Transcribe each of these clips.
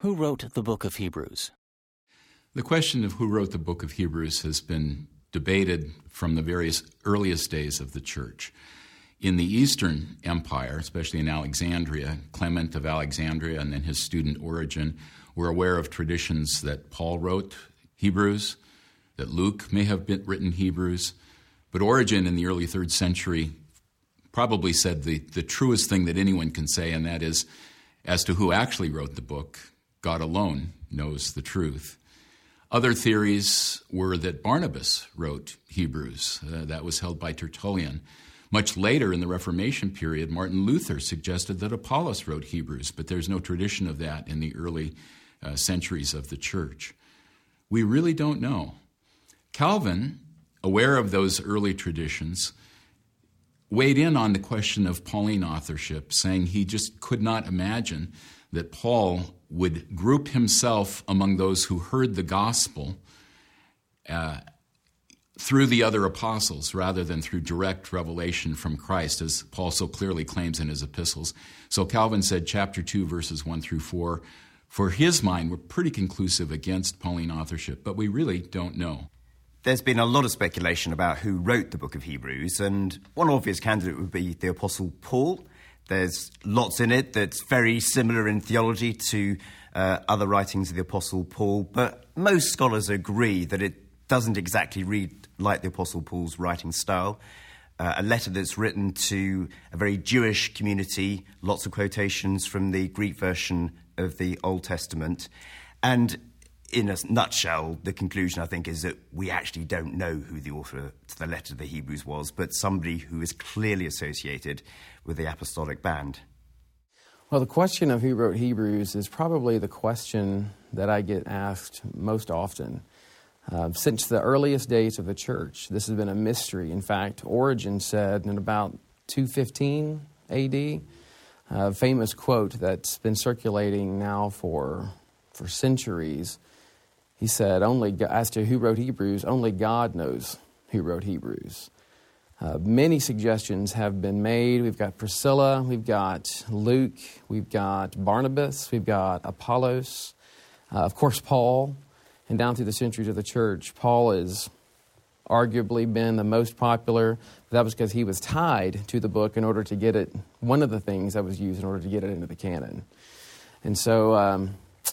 Who wrote the book of Hebrews? The question of who wrote the book of Hebrews has been debated from the various earliest days of the church. In the Eastern Empire, especially in Alexandria, Clement of Alexandria and then his student Origen were aware of traditions that Paul wrote Hebrews, that Luke may have written Hebrews, but Origen in the early 3rd century probably said the truest thing that anyone can say, and that is, as to who actually wrote the book, God alone knows the truth. Other theories were that Barnabas wrote Hebrews. That was held by Tertullian. Much later in the Reformation period, Martin Luther suggested that Apollos wrote Hebrews, but there's no tradition of that in the early centuries of the church. We really don't know. Calvin, aware of those early traditions, weighed in on the question of Pauline authorship, saying he just could not imagine that Paul would group himself among those who heard the gospel through the other apostles rather than through direct revelation from Christ, as Paul so clearly claims in his epistles. So Calvin said chapter 2, verses 1 through 4, for his mind, were pretty conclusive against Pauline authorship, but we really don't know. There's been a lot of speculation about who wrote the book of Hebrews, and one obvious candidate would be the Apostle Paul. There's lots in it that's very similar in theology to other writings of the Apostle Paul, but most scholars agree that it doesn't exactly read like the Apostle Paul's writing style. A letter that's written to a very Jewish community, lots of quotations from the Greek version of the Old Testament. And in a nutshell, the conclusion, I think, is that we actually don't know who the author to the letter to the Hebrews was, but somebody who is clearly associated with the apostolic band. Well, the question of who wrote Hebrews is probably the question that I get asked most often. Since the earliest days of the church, this has been a mystery. In fact, Origen said in about 215 A.D., a famous quote that's been circulating now for centuries. He said, as to who wrote Hebrews, only God knows who wrote Hebrews. Many suggestions have been made. We've got Priscilla, we've got Luke, we've got Barnabas, we've got Apollos, of course Paul, and down through the centuries of the church. Paul has arguably been the most popular. That was because he was tied to the book in order to get it, one of the things that was used in order to get it into the canon. And so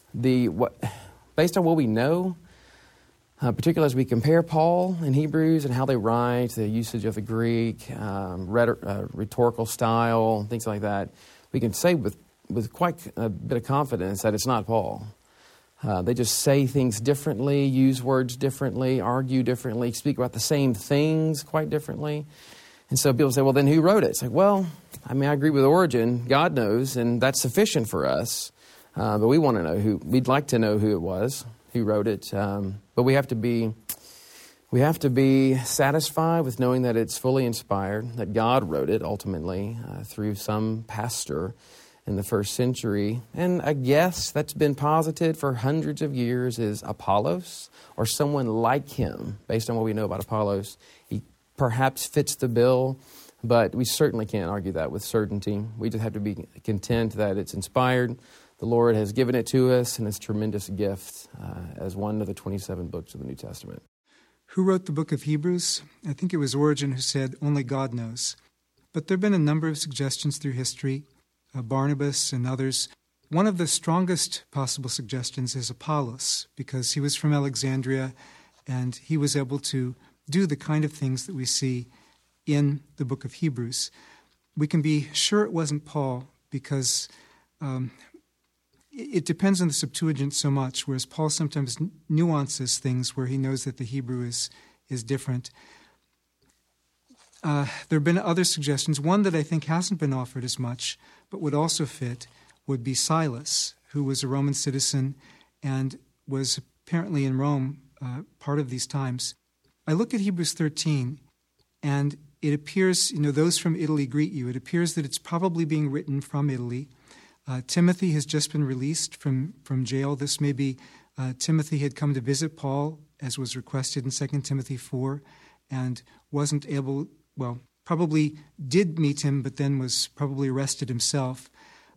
based on what we know, particularly as we compare Paul and Hebrews and how they write, the usage of the Greek, rhetorical style, things like that, we can say with quite a bit of confidence that it's not Paul. They just say things differently, use words differently, argue differently, speak about the same things quite differently. And so people say, well, then who wrote it? It's like, well, I agree with Origen. God knows, and that's sufficient for us. But we want to know we'd like to know who it was, who wrote it. But we have to be satisfied with knowing that it's fully inspired, that God wrote it ultimately through some pastor in the first century. And a guess that's been posited for hundreds of years is Apollos, or someone like him. Based on what we know about Apollos, he perhaps fits the bill, but we certainly can't argue that with certainty. We just have to be content that it's inspired. The Lord has given it to us, and it's a tremendous gift as one of the 27 books of the New Testament. Who wrote the book of Hebrews? I think it was Origen who said, only God knows. But there have been a number of suggestions through history, Barnabas and others. One of the strongest possible suggestions is Apollos, because he was from Alexandria, and he was able to do the kind of things that we see in the book of Hebrews. We can be sure it wasn't Paul, because it depends on the Septuagint so much, whereas Paul sometimes nuances things where he knows that the Hebrew is different. There have been other suggestions. One that I think hasn't been offered as much, but would also fit, would be Silas, who was a Roman citizen and was apparently in Rome part of these times. I look at Hebrews 13, and it appears, those from Italy greet you. It appears that it's probably being written from Italy. Timothy has just been released from jail. This may be Timothy had come to visit Paul, as was requested in 2 Timothy 4, and wasn't able, probably did meet him, but then was probably arrested himself.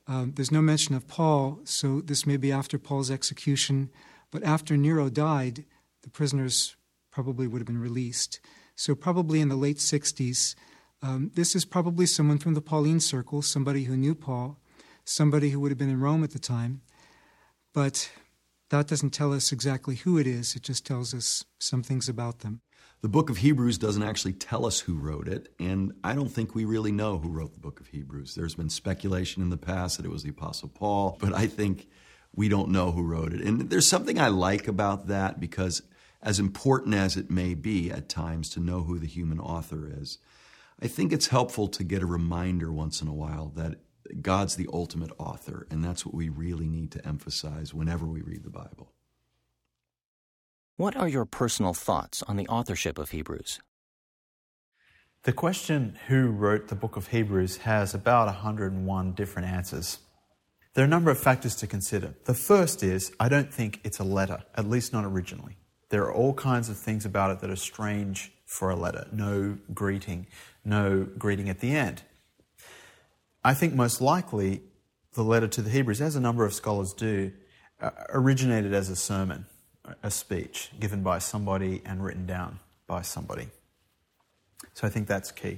There's no mention of Paul, so this may be after Paul's execution. But after Nero died, the prisoners probably would have been released. So probably in the late 60s, this is probably someone from the Pauline circle, somebody who knew Paul, somebody who would have been in Rome at the time. But that doesn't tell us exactly who it is. It just tells us some things about them. The book of Hebrews doesn't actually tell us who wrote it, and I don't think we really know who wrote the book of Hebrews. There's been speculation in the past that it was the Apostle Paul, but I think we don't know who wrote it. And there's something I like about that, because as important as it may be at times to know who the human author is, I think it's helpful to get a reminder once in a while that God's the ultimate author, and that's what we really need to emphasize whenever we read the Bible. What are your personal thoughts on the authorship of Hebrews? The question, who wrote the book of Hebrews, has about 101 different answers. There are a number of factors to consider. The first is, I don't think it's a letter, at least not originally. There are all kinds of things about it that are strange for a letter. No greeting at the end. I think most likely the letter to the Hebrews, as a number of scholars do, originated as a sermon, a speech given by somebody and written down by somebody. So I think that's key.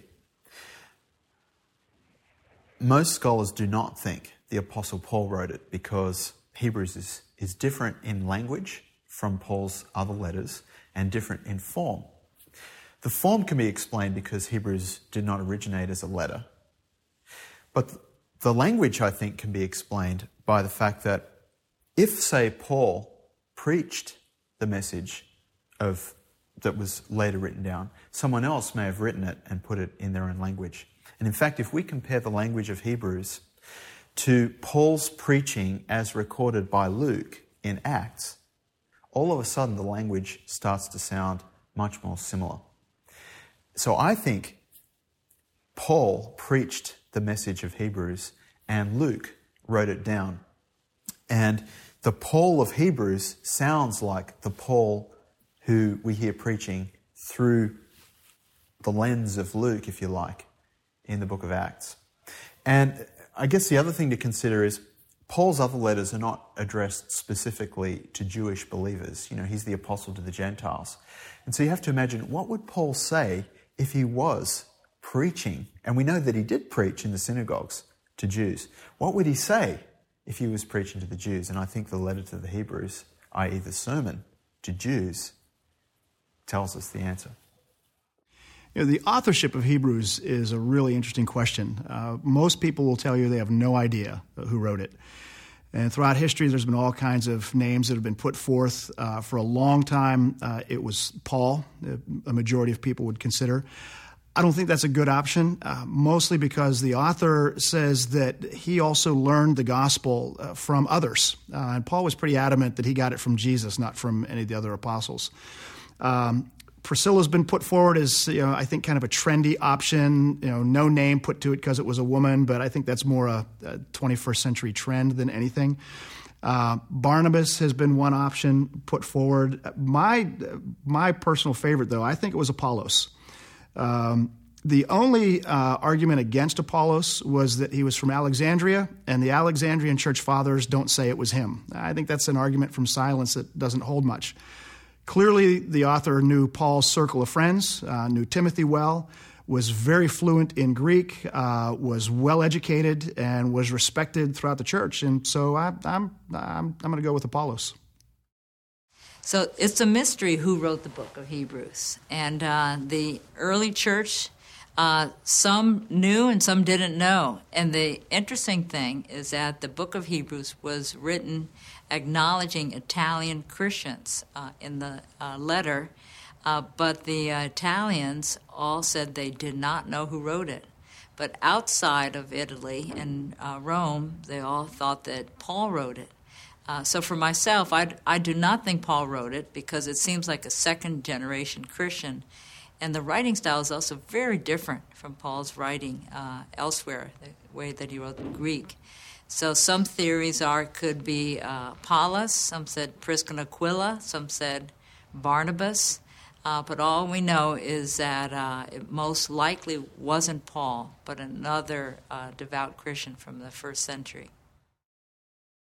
Most scholars do not think the Apostle Paul wrote it, because Hebrews is different in language from Paul's other letters and different in form. The form can be explained because Hebrews did not originate as a letter. But the language, I think, can be explained by the fact that if, say, Paul preached the message that was later written down, someone else may have written it and put it in their own language. And in fact, if we compare the language of Hebrews to Paul's preaching as recorded by Luke in Acts, all of a sudden the language starts to sound much more similar. So I think Paul preached the message of Hebrews and Luke wrote it down. And the Paul of Hebrews sounds like the Paul who we hear preaching through the lens of Luke, if you like, in the book of Acts. And I guess the other thing to consider is Paul's other letters are not addressed specifically to Jewish believers. You know, he's the apostle to the Gentiles. And so you have to imagine, what would Paul say if he was preaching? And we know that he did preach in the synagogues to Jews. What would he say if he was preaching to the Jews? And I think the letter to the Hebrews, i.e. the sermon to Jews, tells us the answer. You know, the authorship of Hebrews is a really interesting question. Most people will tell you they have no idea who wrote it. And throughout history, there's been all kinds of names that have been put forth. For a long time, it was Paul, a majority of people would consider. I don't think that's a good option, mostly because the author says that he also learned the gospel from others. And Paul was pretty adamant that he got it from Jesus, not from any of the other apostles. Priscilla's been put forward as, I think kind of a trendy option, no name put to it because it was a woman, but I think that's more a 21st century trend than anything. Barnabas has been one option put forward. My personal favorite, though, I think it was Apollos. The only argument against Apollos was that he was from Alexandria, and the Alexandrian church fathers don't say it was him. I think that's an argument from silence that doesn't hold much. Clearly, the author knew Paul's circle of friends, knew Timothy well, was very fluent in Greek, was well educated, and was respected throughout the church. And so I'm going to go with Apollos. So it's a mystery who wrote the book of Hebrews. And the early church, some knew and some didn't know. And the interesting thing is that the book of Hebrews was written acknowledging Italian Christians in the letter, but the Italians all said they did not know who wrote it. But outside of Italy and Rome, they all thought that Paul wrote it. So for myself, I do not think Paul wrote it because it seems like a second-generation Christian. And the writing style is also very different from Paul's writing elsewhere, the way that he wrote in Greek. So some theories could be Apollos, some said Prisca and Aquila, some said Barnabas. But all we know is that it most likely wasn't Paul, but another devout Christian from the first century.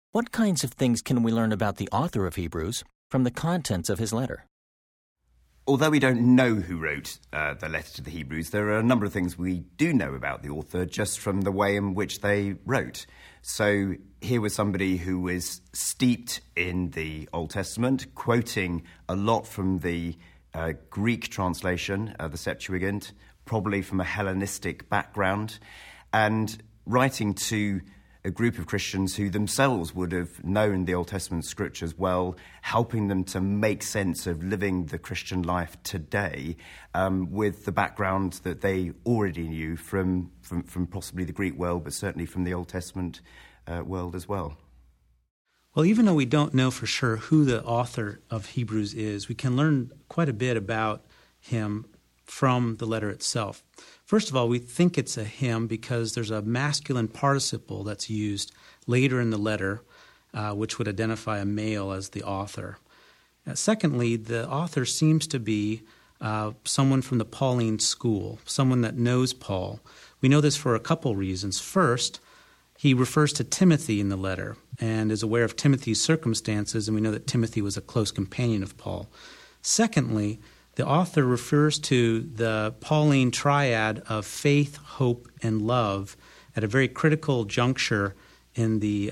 What kinds of things can we learn about the author of Hebrews from the contents of his letter? Although we don't know who wrote the letter to the Hebrews, there are a number of things we do know about the author just from the way in which they wrote. So here was somebody who was steeped in the Old Testament, quoting a lot from the Greek translation, the Septuagint, probably from a Hellenistic background, and writing to a group of Christians who themselves would have known the Old Testament scriptures well, helping them to make sense of living the Christian life today with the background that they already knew from possibly the Greek world, but certainly from the Old Testament world as well. Well, even though we don't know for sure who the author of Hebrews is, we can learn quite a bit about him from the letter itself. First of all, we think it's a him because there's a masculine participle that's used later in the letter, which would identify a male as the author. Secondly, the author seems to be someone from the Pauline school, someone that knows Paul. We know this for a couple reasons. First, he refers to Timothy in the letter and is aware of Timothy's circumstances, and we know that Timothy was a close companion of Paul. Secondly, the author refers to the Pauline triad of faith, hope, and love at a very critical juncture in the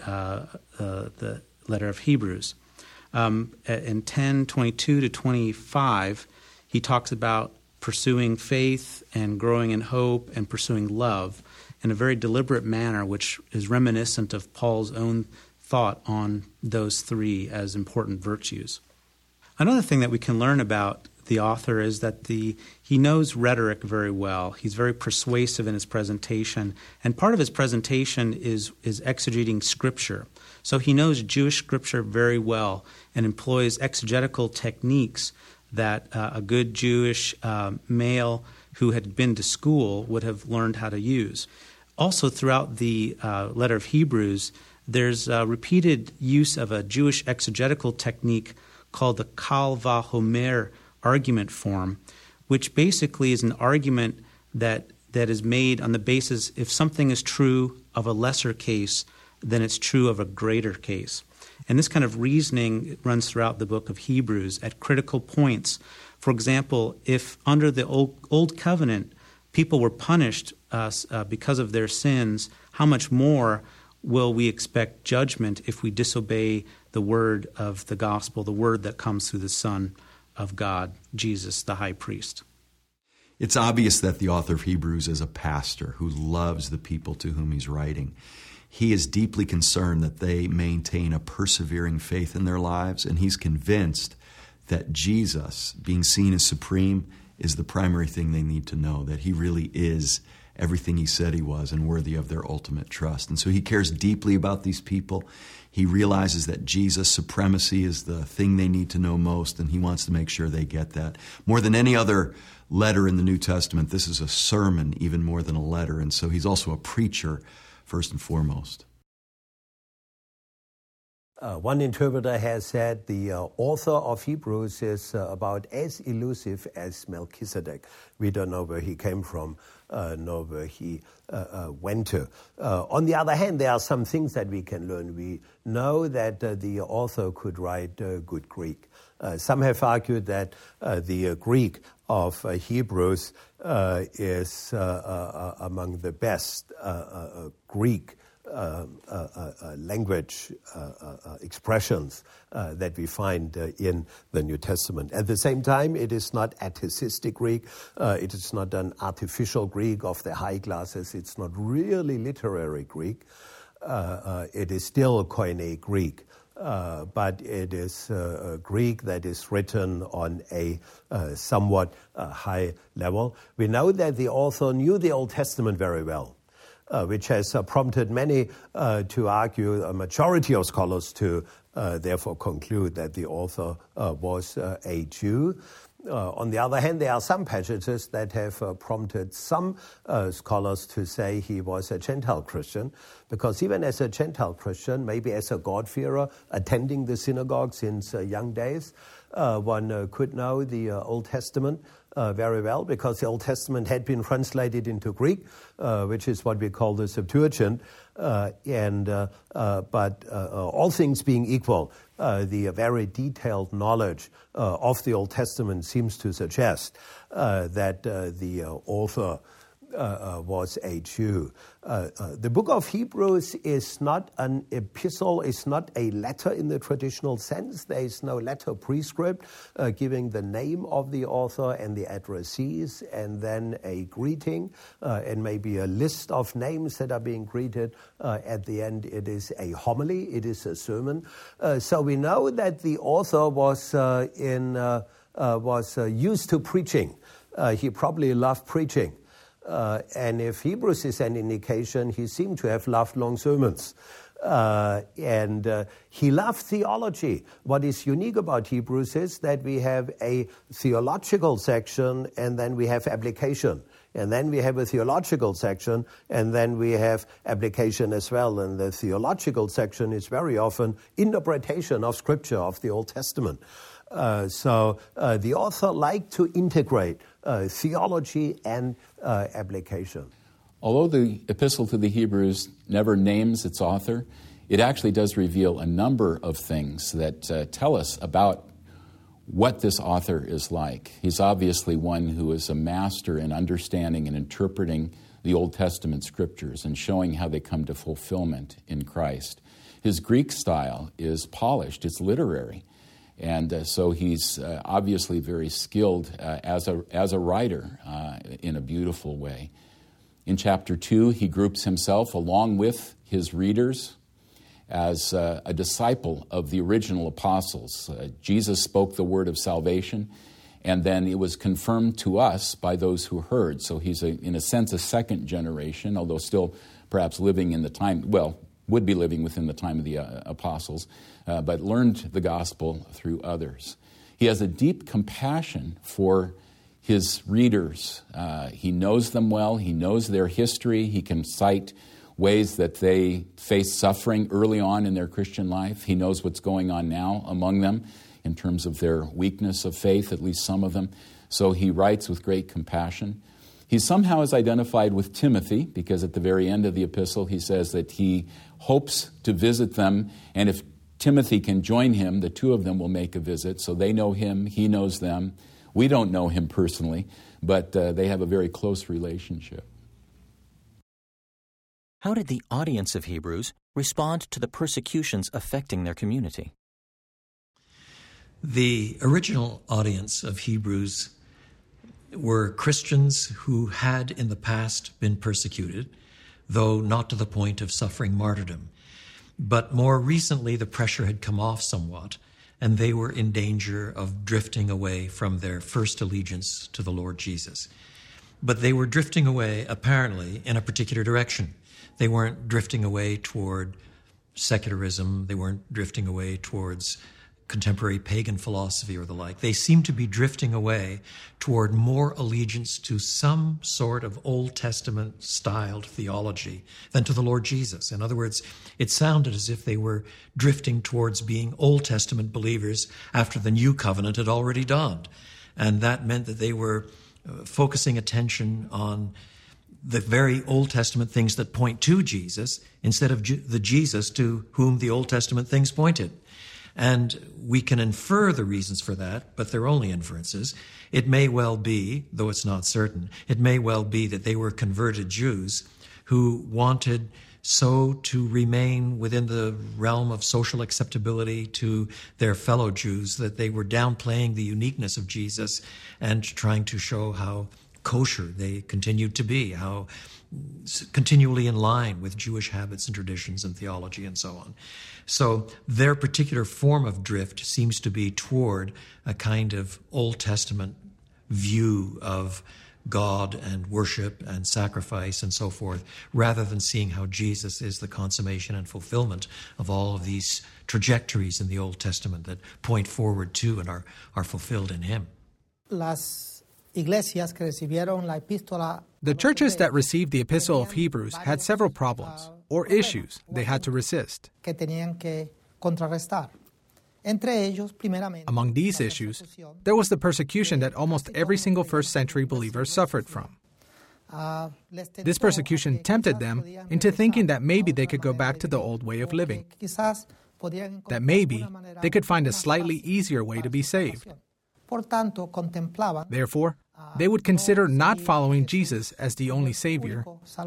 letter of Hebrews. In 10:22 to 25, he talks about pursuing faith and growing in hope and pursuing love in a very deliberate manner, which is reminiscent of Paul's own thought on those three as important virtues. Another thing that we can learn about the author is that he knows rhetoric very well. He's very persuasive in his presentation, and part of his presentation is exegeting Scripture. So he knows Jewish Scripture very well and employs exegetical techniques that a good Jewish male who had been to school would have learned how to use. Also, throughout the letter of Hebrews, there's repeated use of a Jewish exegetical technique called the Kal Vachomer argument form, which basically is an argument that is made on the basis if something is true of a lesser case, then it's true of a greater case. And this kind of reasoning runs throughout the book of Hebrews at critical points. For example, if under the Old Covenant people were punished because of their sins, how much more will we expect judgment if we disobey the word of the gospel, the word that comes through the Son of God, Jesus, the high priest? It's obvious that the author of Hebrews is a pastor who loves the people to whom he's writing. He is deeply concerned that they maintain a persevering faith in their lives, and he's convinced that Jesus, being seen as supreme, is the primary thing they need to know, that he really is everything he said he was and worthy of their ultimate trust. And so he cares deeply about these people. He realizes that Jesus' supremacy is the thing they need to know most, and he wants to make sure they get that. More than any other letter in the New Testament, this is a sermon even more than a letter, and so he's also a preacher first and foremost. One interpreter has said the author of Hebrews is about as elusive as Melchizedek. We don't know where he came from, nor where he went to. On the other hand, there are some things that we can learn. We know that the author could write good Greek. Some have argued that the Greek of Hebrews is among the best Greek language expressions that we find in the New Testament. At the same time, it is not atheistic Greek. It is not an artificial Greek of the high classes. It's not really literary Greek. It is still Koine Greek. But it is Greek that is written on a somewhat high level. We know that the author knew the Old Testament very well, which has prompted many to argue, a majority of scholars to therefore conclude that the author was a Jew. On the other hand, there are some passages that have prompted some scholars to say he was a Gentile Christian, because even as a Gentile Christian, maybe as a God-fearer, attending the synagogue since young days, one could know the Old Testament very well because the Old Testament had been translated into Greek, which is what we call the Septuagint. But all things being equal, the very detailed knowledge of the Old Testament seems to suggest that the author was a Jew. The book of Hebrews is not an epistle, it's not a letter in the traditional sense. There is no letter prescript giving the name of the author and the addressees, and then a greeting, and maybe a list of names that are being greeted. At the end, it is a homily, it is a sermon. So we know that the author was used to preaching. He probably loved preaching. And if Hebrews is an indication, he seemed to have loved long sermons. And he loved theology. What is unique about Hebrews is that we have a theological section and then we have application. And then we have a theological section and then we have application as well. And the theological section is very often interpretation of Scripture, of the Old Testament. So the author liked to integrate theology and application. Although the Epistle to the Hebrews never names its author, it actually does reveal a number of things that tell us about what this author is like. He's obviously one who is a master in understanding and interpreting the Old Testament Scriptures and showing how they come to fulfillment in Christ. His Greek style is polished, it's literary. And so he's obviously very skilled as a writer in a beautiful way. In chapter 2, he groups himself along with his readers as a disciple of the original apostles. Jesus spoke the word of salvation, and then it was confirmed to us by those who heard. So he's, in a sense, a second generation, although still perhaps living in the time, would be living within the time of the apostles, but learned the gospel through others. He has a deep compassion for his readers. He knows them well. He knows their history. He can cite ways that they faced suffering early on in their Christian life. He knows what's going on now among them in terms of their weakness of faith, at least some of them. So he writes with great compassion. He somehow is identified with Timothy, because at the very end of the epistle he says that he hopes to visit them, and if Timothy can join him, the two of them will make a visit. So they know him, he knows them. We don't know him personally, but they have a very close relationship. How did the audience of Hebrews respond to the persecutions affecting their community? The original audience of Hebrews were Christians who had in the past been persecuted, though not to the point of suffering martyrdom. But more recently, the pressure had come off somewhat, and they were in danger of drifting away from their first allegiance to the Lord Jesus. But they were drifting away, apparently, in a particular direction. They weren't drifting away toward secularism. They weren't drifting away towards contemporary pagan philosophy or the like. They seem to be drifting away toward more allegiance to some sort of Old Testament styled theology than to the Lord Jesus. In other words, it sounded as if they were drifting towards being Old Testament believers after the New Covenant had already dawned. And that meant that they were focusing attention on the very Old Testament things that point to Jesus instead of the Jesus to whom the Old Testament things pointed. And we can infer the reasons for that, but they're only inferences. It may well be, though it's not certain, it may well be that they were converted Jews who wanted so to remain within the realm of social acceptability to their fellow Jews that they were downplaying the uniqueness of Jesus and trying to show how kosher they continued to be, how continually in line with Jewish habits and traditions and theology and so on. So their particular form of drift seems to be toward a kind of Old Testament view of God and worship and sacrifice and so forth, rather than seeing how Jesus is the consummation and fulfillment of all of these trajectories in the Old Testament that point forward to and are fulfilled in Him. The churches that received the Epistle of Hebrews had several problems or issues they had to resist. Among these issues, there was the persecution that almost every single first-century believer suffered from. This persecution tempted them into thinking that maybe they could go back to the old way of living, that maybe they could find a slightly easier way to be saved. Therefore, they would consider not following Jesus as the only Savior,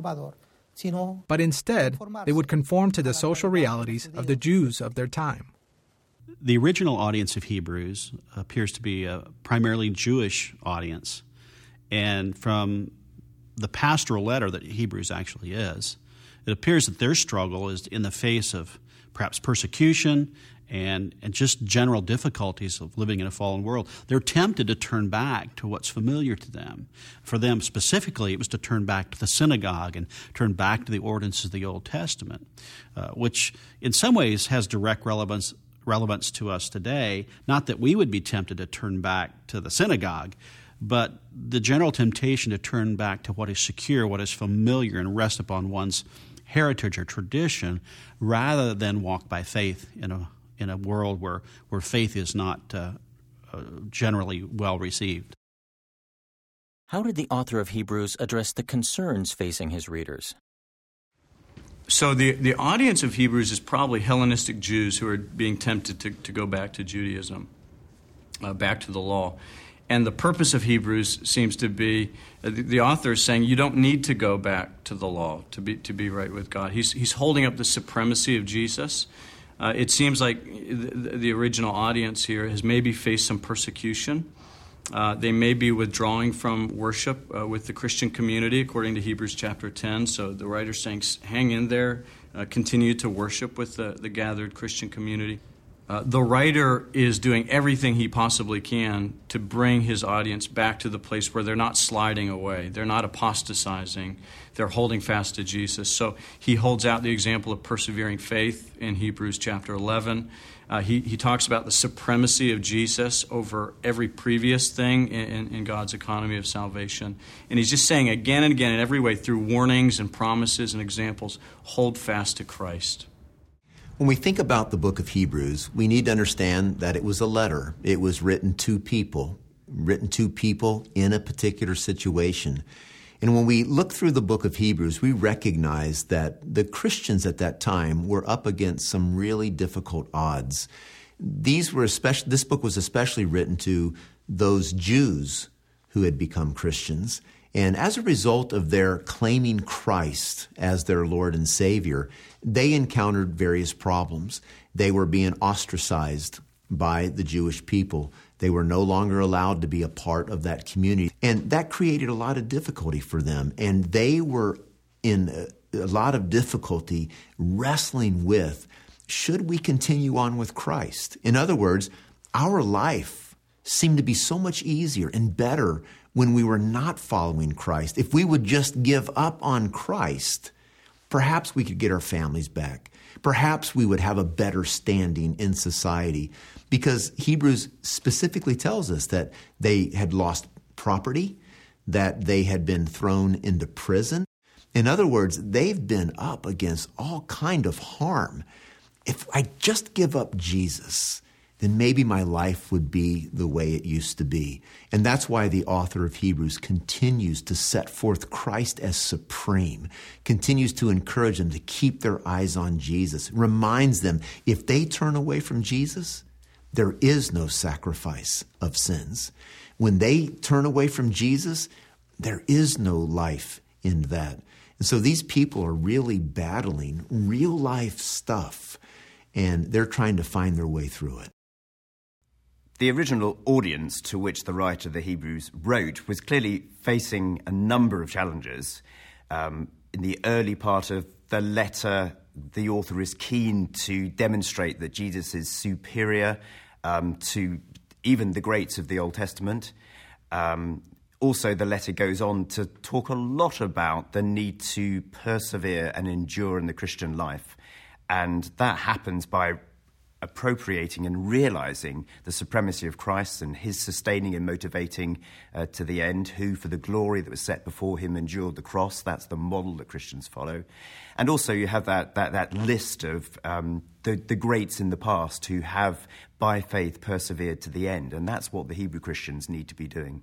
but instead they would conform to the social realities of the Jews of their time. The original audience of Hebrews appears to be a primarily Jewish audience. And from the pastoral letter that Hebrews actually is, it appears that their struggle is in the face of perhaps persecution and just general difficulties of living in a fallen world. They're tempted to turn back to what's familiar to them. For them specifically, it was to turn back to the synagogue and turn back to the ordinances of the Old Testament, which in some ways has direct relevance to us today. Not that we would be tempted to turn back to the synagogue, but the general temptation to turn back to what is secure, what is familiar, and rest upon one's heritage or tradition, rather than walk by faith in a world where faith is not generally well received. How did the author of Hebrews address the concerns facing his readers? So the audience of Hebrews is probably Hellenistic Jews who are being tempted to go back to Judaism, back to the law. And the purpose of Hebrews seems to be, the author is saying you don't need to go back to the law to be right with God. He's holding up the supremacy of Jesus. It seems like the original audience here has maybe faced some persecution. They may be withdrawing from worship with the Christian community, according to Hebrews chapter 10. So the writer's saying, hang in there, continue to worship with the gathered Christian community. The writer is doing everything he possibly can to bring his audience back to the place where they're not sliding away. They're not apostatizing. They're holding fast to Jesus. So he holds out the example of persevering faith in Hebrews chapter 11. He talks about the supremacy of Jesus over every previous thing in God's economy of salvation. And he's just saying again and again in every way through warnings and promises and examples, hold fast to Christ. When we think about the book of Hebrews, we need to understand that it was a letter. It was written to people in a particular situation. And when we look through the book of Hebrews, we recognize that the Christians at that time were up against some really difficult odds. This book was especially written to those Jews who had become Christians. And as a result of their claiming Christ as their Lord and Savior, they encountered various problems. They were being ostracized by the Jewish people. They were no longer allowed to be a part of that community. And that created a lot of difficulty for them. And they were in a lot of difficulty wrestling with, should we continue on with Christ? In other words, our life seemed to be so much easier and better when we were not following Christ. If we would just give up on Christ, perhaps we could get our families back. Perhaps we would have a better standing in society, because Hebrews specifically tells us that they had lost property, that they had been thrown into prison. In other words, they've been up against all kind of harm. If I just give up Jesus, then maybe my life would be the way it used to be. And that's why the author of Hebrews continues to set forth Christ as supreme, continues to encourage them to keep their eyes on Jesus, reminds them if they turn away from Jesus, there is no sacrifice of sins. When they turn away from Jesus, there is no life in that. And so these people are really battling real life stuff, and they're trying to find their way through it. The original audience to which the writer of the Hebrews wrote was clearly facing a number of challenges. In the early part of the letter, the author is keen to demonstrate that Jesus is superior to even the greats of the Old Testament. Also, the letter goes on to talk a lot about the need to persevere and endure in the Christian life. And that happens by appropriating and realizing the supremacy of Christ and his sustaining and motivating to the end, who for the glory that was set before him endured the cross. That's the model that Christians follow. And also you have that list of the greats in the past who have by faith persevered to the end, and that's what the Hebrew Christians need to be doing.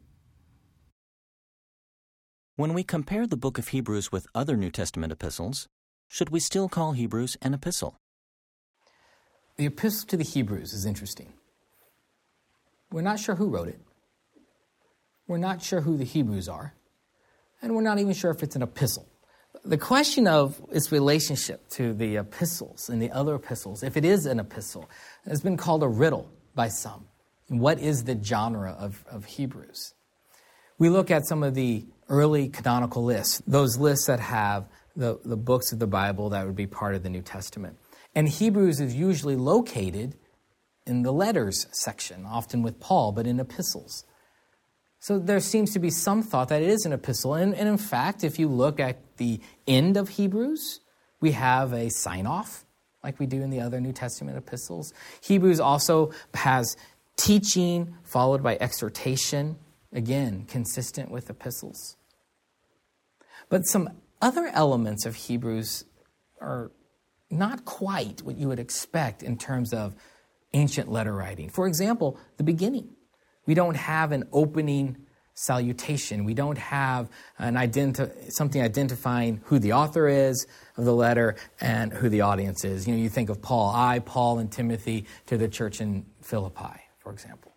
When we compare the book of Hebrews with other New Testament epistles, should we still call Hebrews an epistle? The epistle to the Hebrews is interesting. We're not sure who wrote it. We're not sure who the Hebrews are. And we're not even sure if it's an epistle. The question of its relationship to the epistles and the other epistles, if it is an epistle, has been called a riddle by some. What is the genre of Hebrews? We look at some of the early canonical lists, those lists that have the books of the Bible that would be part of the New Testament. And Hebrews is usually located in the letters section, often with Paul, but in epistles. So there seems to be some thought that it is an epistle. And in fact, if you look at the end of Hebrews, we have a sign-off, like we do in the other New Testament epistles. Hebrews also has teaching followed by exhortation, again, consistent with epistles. But some other elements of Hebrews are not quite what you would expect in terms of ancient letter writing. For example, the beginning. We don't have an opening salutation. We don't have something identifying who the author is of the letter and who the audience is. You know, you think of Paul, I, Paul, and Timothy to the church in Philippi, for example.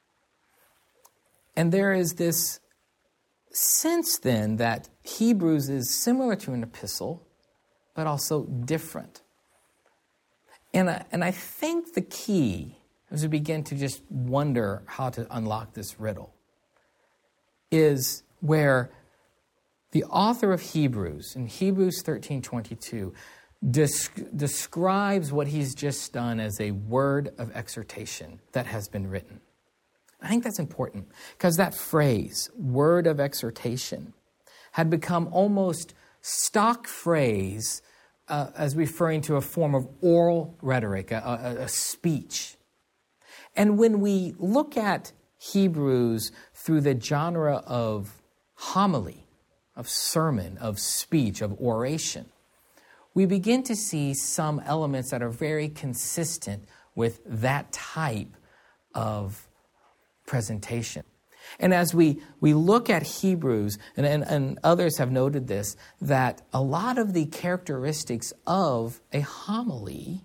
And there is this sense then that Hebrews is similar to an epistle, but also different. And I think the key, as we begin to just wonder how to unlock this riddle, is where the author of Hebrews, in Hebrews 13:22, describes what he's just done as a word of exhortation that has been written. I think that's important because that phrase, word of exhortation, had become almost stock phrase as referring to a form of oral rhetoric, a speech. And when we look at Hebrews through the genre of homily, of sermon, of speech, of oration, we begin to see some elements that are very consistent with that type of presentation. And as we look at Hebrews, and others have noted this, that a lot of the characteristics of a homily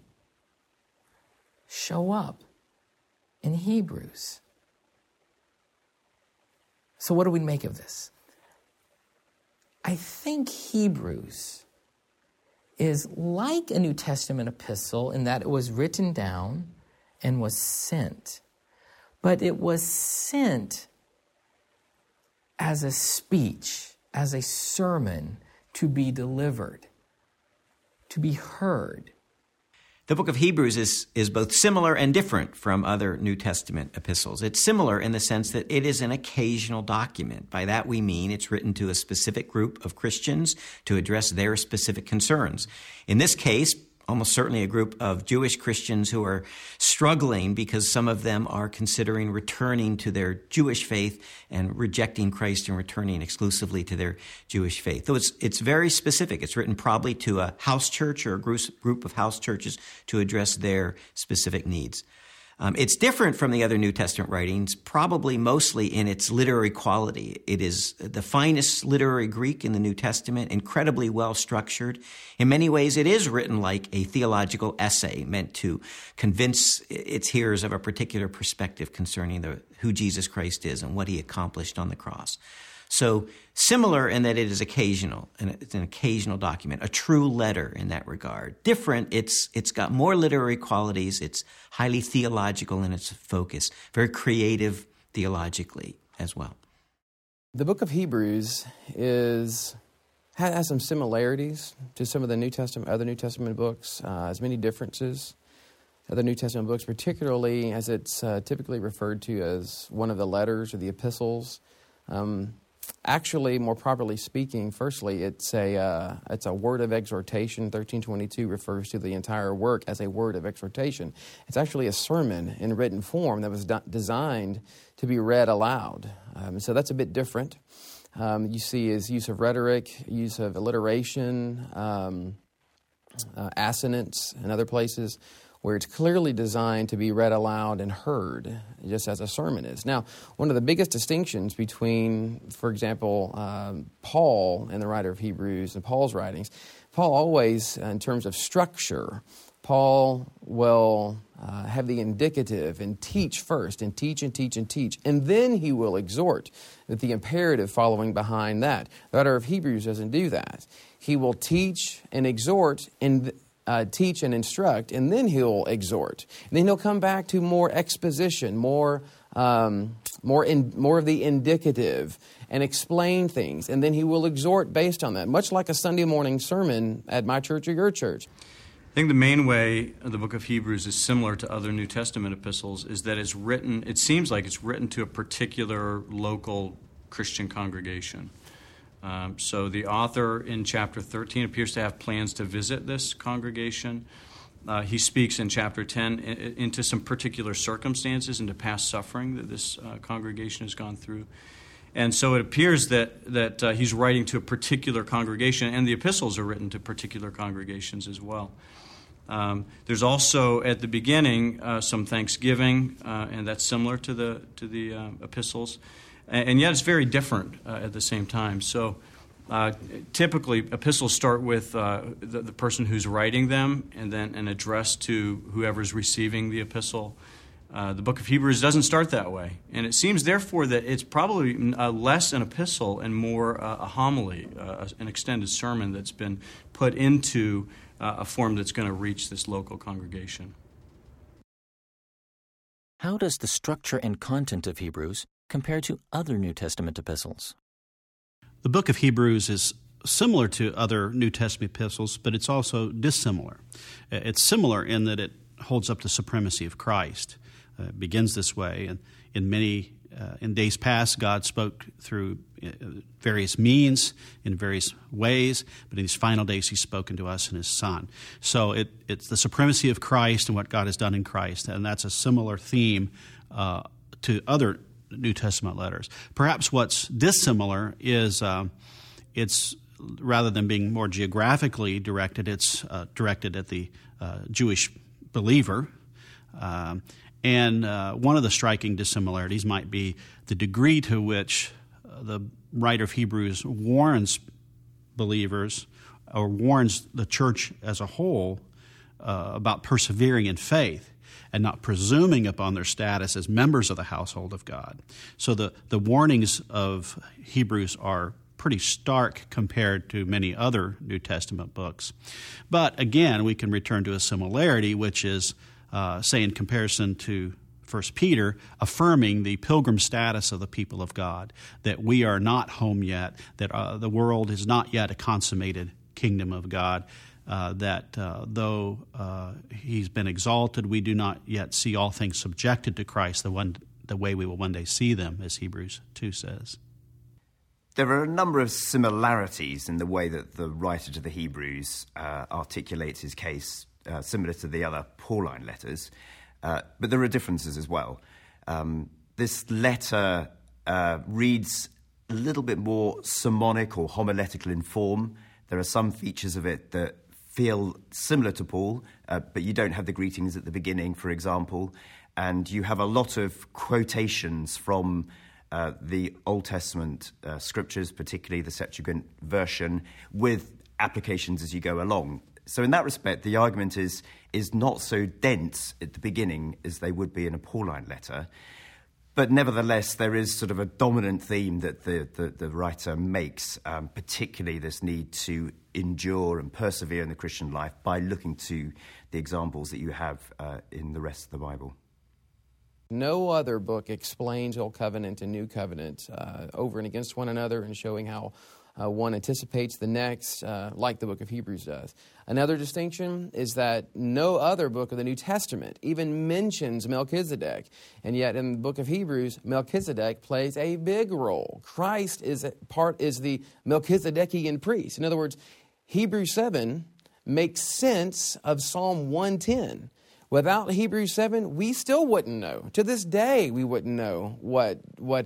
show up in Hebrews. So what do we make of this? I think Hebrews is like a New Testament epistle in that it was written down and was sent. But it was sent as a speech, as a sermon to be delivered, to be heard. The book of Hebrews is both similar and different from other New Testament epistles. It's similar in the sense that it is an occasional document. By that we mean it's written to a specific group of Christians to address their specific concerns. In this case, almost certainly a group of Jewish Christians who are struggling because some of them are considering returning to their Jewish faith and rejecting Christ and returning exclusively to their Jewish faith. Though it's very specific. It's written probably to a house church or a group of house churches to address their specific needs. It's different from the other New Testament writings, probably mostly in its literary quality. It is the finest literary Greek in the New Testament, incredibly well structured. In many ways, it is written like a theological essay meant to convince its hearers of a particular perspective concerning who Jesus Christ is and what he accomplished on the cross. So similar in that it is occasional, and it's an occasional document, a true letter in that regard. Different, it's got more literary qualities, it's highly theological in its focus, very creative theologically as well. The book of Hebrews has some similarities to some of the other New Testament books, has many differences. Other New Testament books, particularly as it's typically referred to as one of the letters or the epistles. Actually, more properly speaking, firstly, it's a word of exhortation. 1322 refers to the entire work as a word of exhortation. It's actually a sermon in written form that was designed to be read aloud. So that's a bit different. You see his use of rhetoric, use of alliteration, assonance, and other places where it's clearly designed to be read aloud and heard, just as a sermon is. Now, one of the biggest distinctions between, for example, Paul and the writer of Hebrews and Paul's writings, Paul always, in terms of structure, Paul will have the indicative and teach first, and teach and teach and teach, and then he will exhort, with the imperative following behind that. The writer of Hebrews doesn't do that. He will teach and exhort and teach and instruct, and then he'll exhort. And then he'll come back to more exposition, more of the indicative, and explain things. And then he will exhort based on that, much like a Sunday morning sermon at my church or your church. I think the main way the book of Hebrews is similar to other New Testament epistles is that it's written, it seems like it's written to a particular local Christian congregation. So the author in chapter 13 appears to have plans to visit this congregation. He speaks in chapter 10 into some particular circumstances, into past suffering that this congregation has gone through. And so it appears that he's writing to a particular congregation, and the epistles are written to particular congregations as well. There's also at the beginning some thanksgiving, and that's similar to the epistles. And yet it's very different at the same time. So typically epistles start with the person who's writing them and then an address to whoever's receiving the epistle. The book of Hebrews doesn't start that way. And it seems, therefore, that it's probably less an epistle and more a homily, an extended sermon that's been put into a form that's going to reach this local congregation. How does the structure and content of Hebrews compare to other New Testament epistles? The book of Hebrews is similar to other New Testament epistles, but it's also dissimilar. It's similar in that it holds up the supremacy of Christ. It begins this way, and in days past, God spoke through various means, in various ways, but in these final days, He's spoken to us in His Son. So it's the supremacy of Christ and what God has done in Christ, and that's a similar theme to other New Testament letters. Perhaps what's dissimilar is it's, rather than being more geographically directed, it's directed at the Jewish believer. And one of the striking dissimilarities might be the degree to which the writer of Hebrews warns believers or warns the church as a whole about persevering in faith and not presuming upon their status as members of the household of God. So the warnings of Hebrews are pretty stark compared to many other New Testament books. But again, we can return to a similarity, which is, say, in comparison to 1 Peter, affirming the pilgrim status of the people of God, that we are not home yet, that the world is not yet a consummated kingdom of God, that though He's been exalted, we do not yet see all things subjected to Christ the way we will one day see them, as Hebrews 2 says. There are a number of similarities in the way that the writer to the Hebrews articulates his case, similar to the other Pauline letters, but there are differences as well. This letter reads a little bit more sermonic or homiletical in form. There are some features of it that feel similar to Paul, but you don't have the greetings at the beginning, for example, and you have a lot of quotations from the Old Testament scriptures, particularly the Septuagint version, with applications as you go along. So in that respect, the argument is not so dense at the beginning as they would be in a Pauline letter. But nevertheless, there is sort of a dominant theme that the writer makes, particularly this need to endure and persevere in the Christian life by looking to the examples that you have in the rest of the Bible. No other book explains Old Covenant and New Covenant over and against one another and showing how One anticipates the next, like the book of Hebrews does. Another distinction is that no other book of the New Testament even mentions Melchizedek. And yet in the book of Hebrews, Melchizedek plays a big role. Christ is the Melchizedekian priest. In other words, Hebrews 7 makes sense of Psalm 110. Without Hebrews 7, we still wouldn't know. To this day, we wouldn't know what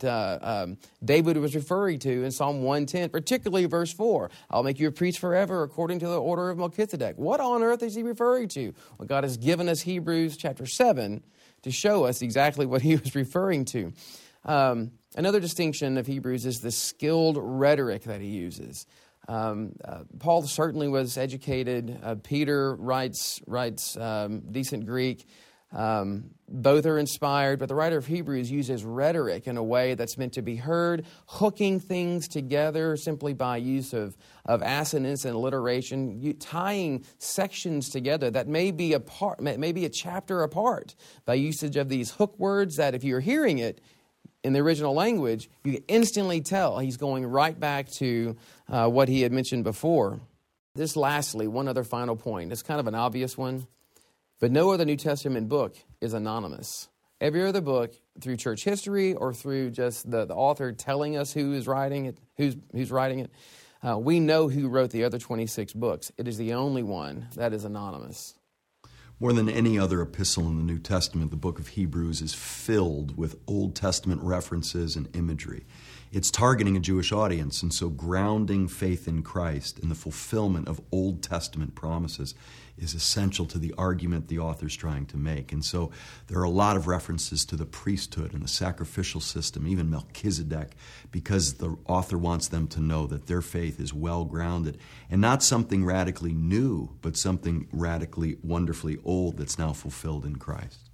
David was referring to in Psalm 110, particularly verse 4. I'll make you a priest forever according to the order of Melchizedek. What on earth is he referring to? Well, God has given us Hebrews chapter 7 to show us exactly what he was referring to. Another distinction of Hebrews is the skilled rhetoric that he uses. Paul certainly was educated. Peter writes decent Greek. Both are inspired, but the writer of Hebrews uses rhetoric in a way that's meant to be heard, hooking things together simply by use of assonance and alliteration, tying sections together that may be a chapter apart by usage of these hook words that if you're hearing it in the original language, you can instantly tell he's going right back to what he had mentioned before. This lastly, one other final point. It's kind of an obvious one, but no other New Testament book is anonymous. Every other book, through church history or through just the author telling us who is writing it, who's writing it, we know who wrote the other 26 books. It is the only one that is anonymous. More than any other epistle in the New Testament, the book of Hebrews is filled with Old Testament references and imagery. It's targeting a Jewish audience, and so grounding faith in Christ and the fulfillment of Old Testament promises is essential to the argument the author's trying to make. And so there are a lot of references to the priesthood and the sacrificial system, even Melchizedek, because the author wants them to know that their faith is well-grounded and not something radically new, but something radically, wonderfully old that's now fulfilled in Christ.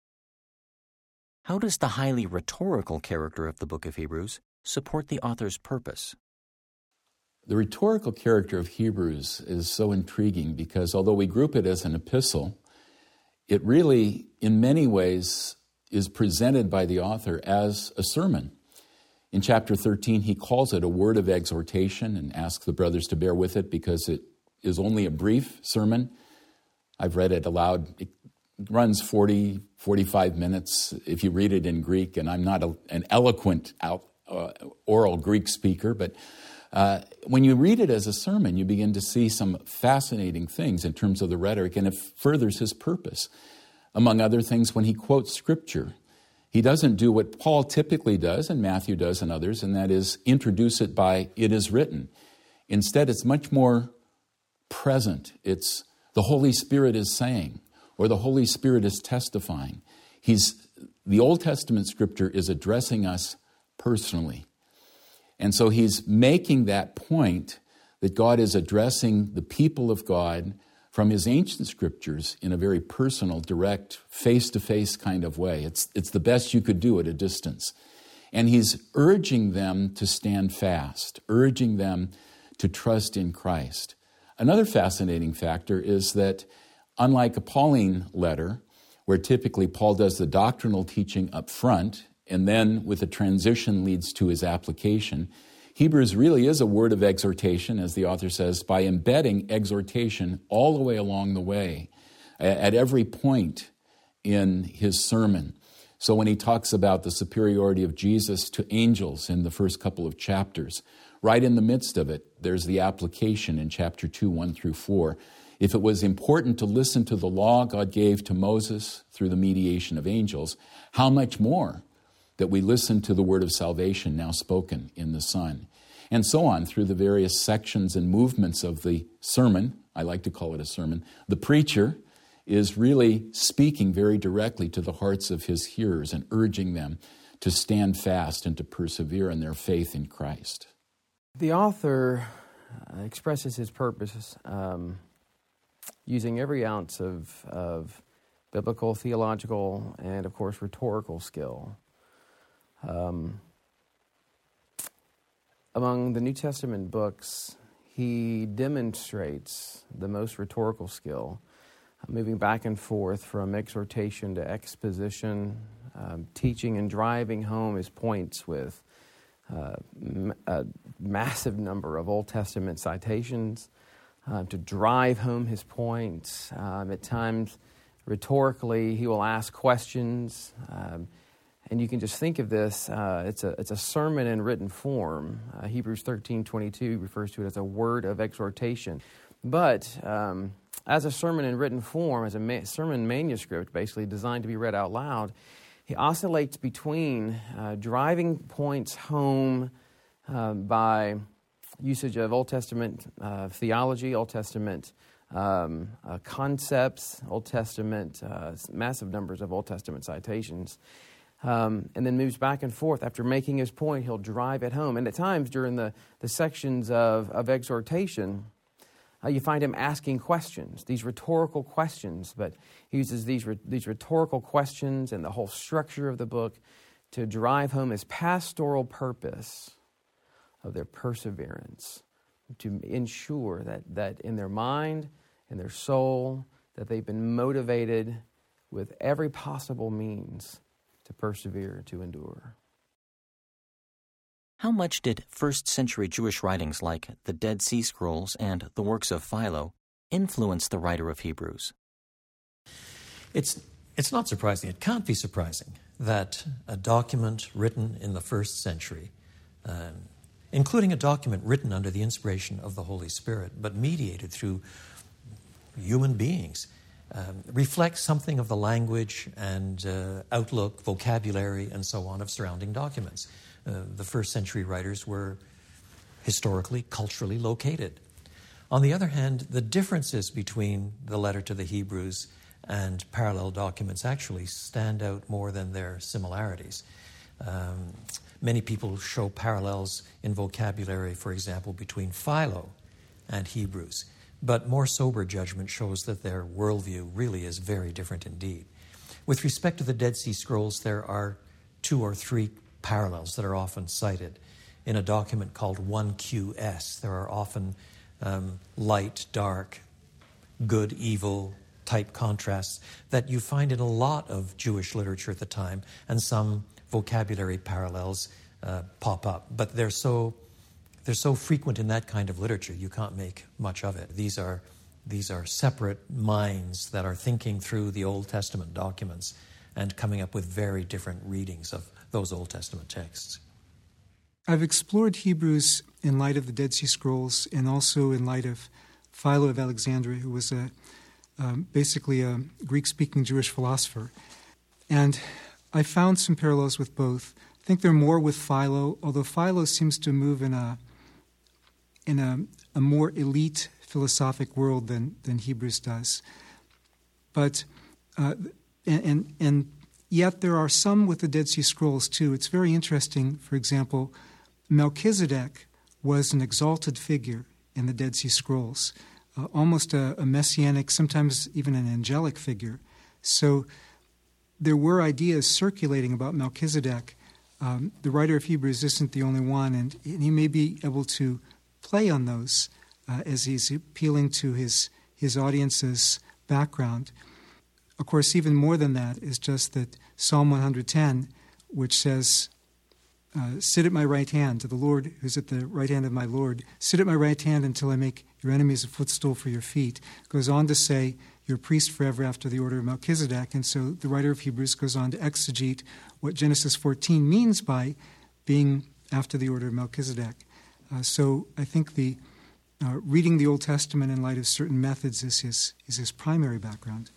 How does the highly rhetorical character of the book of Hebrews support the author's purpose? The rhetorical character of Hebrews is so intriguing because although we group it as an epistle, it really, in many ways, is presented by the author as a sermon. In chapter 13, he calls it a word of exhortation and asks the brothers to bear with it because it is only a brief sermon. I've read it aloud. It runs 40, 45 minutes if you read it in Greek, and I'm not an eloquent oral Greek speaker, but when you read it as a sermon, you begin to see some fascinating things in terms of the rhetoric, and it furthers his purpose. Among other things, when he quotes Scripture, he doesn't do what Paul typically does, and Matthew does, and others, and that is introduce it by, "It is written." Instead, it's much more present. It's the Holy Spirit is saying, or the Holy Spirit is testifying. The Old Testament Scripture is addressing us personally. And so he's making that point that God is addressing the people of God from his ancient scriptures in a very personal, direct, face-to-face kind of way. It's the best you could do at a distance. And he's urging them to stand fast, urging them to trust in Christ. Another fascinating factor is that unlike a Pauline letter, where typically Paul does the doctrinal teaching up front, and then with a transition leads to his application, Hebrews really is a word of exhortation, as the author says, by embedding exhortation all the way along the way, at every point in his sermon. So when he talks about the superiority of Jesus to angels in the first couple of chapters, right in the midst of it, there's the application in chapter 2, 1 through 4. If it was important to listen to the law God gave to Moses through the mediation of angels, how much more that we listen to the word of salvation now spoken in the Son. And so on through the various sections and movements of the sermon. I like to call it a sermon. The preacher is really speaking very directly to the hearts of his hearers and urging them to stand fast and to persevere in their faith in Christ. The author expresses his purpose using every ounce of biblical, theological, and, of course, rhetorical skill. Among the New Testament books, he demonstrates the most rhetorical skill, moving back and forth from exhortation to exposition, teaching and driving home his points with a massive number of Old Testament citations to drive home his points. At times, rhetorically, he will ask questions. And you can just think of this, it's a sermon in written form. Hebrews 13:22 refers to it as a word of exhortation. But as a sermon in written form, as a sermon manuscript, basically designed to be read out loud, he oscillates between driving points home by usage of Old Testament theology, Old Testament concepts, Old Testament, massive numbers of Old Testament citations, and then moves back and forth. After making his point, he'll drive it home. And at times during the sections of exhortation, you find him asking questions, these rhetorical questions, but he uses these rhetorical questions and the whole structure of the book to drive home his pastoral purpose of their perseverance, to ensure that in their mind, in their soul, that they've been motivated with every possible means to persevere, to endure. How much did first-century Jewish writings like the Dead Sea Scrolls and the works of Philo influence the writer of Hebrews? It's not surprising. It can't be surprising that a document written in the first century, including a document written under the inspiration of the Holy Spirit, but mediated through human beings, reflects something of the language and outlook, vocabulary, and so on of surrounding documents. The first century writers were historically, culturally located. On the other hand, the differences between the letter to the Hebrews and parallel documents actually stand out more than their similarities. Many people show parallels in vocabulary, for example, between Philo and Hebrews, but more sober judgment shows that their worldview really is very different indeed. With respect to the Dead Sea Scrolls, there are 2 or 3 parallels that are often cited. In a document called 1QS, there are often light, dark, good, evil type contrasts that you find in a lot of Jewish literature at the time, and some vocabulary parallels pop up. But they're so frequent in that kind of literature, you can't make much of it. These are separate minds that are thinking through the Old Testament documents and coming up with very different readings of those Old Testament texts. I've explored Hebrews in light of the Dead Sea Scrolls and also in light of Philo of Alexandria, who was basically a Greek-speaking Jewish philosopher. And I found some parallels with both. I think there are more with Philo, although Philo seems to move in a more elite philosophic world than Hebrews does. But and yet there are some with the Dead Sea Scrolls too. It's very interesting. For example, Melchizedek was an exalted figure in the Dead Sea Scrolls, almost a messianic, sometimes even an angelic figure. So there were ideas circulating about Melchizedek. The writer of Hebrews isn't the only one, and he may be able to play on those as he's appealing to his audience's background. Of course, even more than that is just that Psalm 110, which says, sit at my right hand, to the Lord who's at the right hand of my Lord, sit at my right hand until I make your enemies a footstool for your feet, goes on to say, you're a priest forever after the order of Melchizedek. And so the writer of Hebrews goes on to exegete what Genesis 14 means by being after the order of Melchizedek. So I think the reading the Old Testament in light of certain methods is his primary background.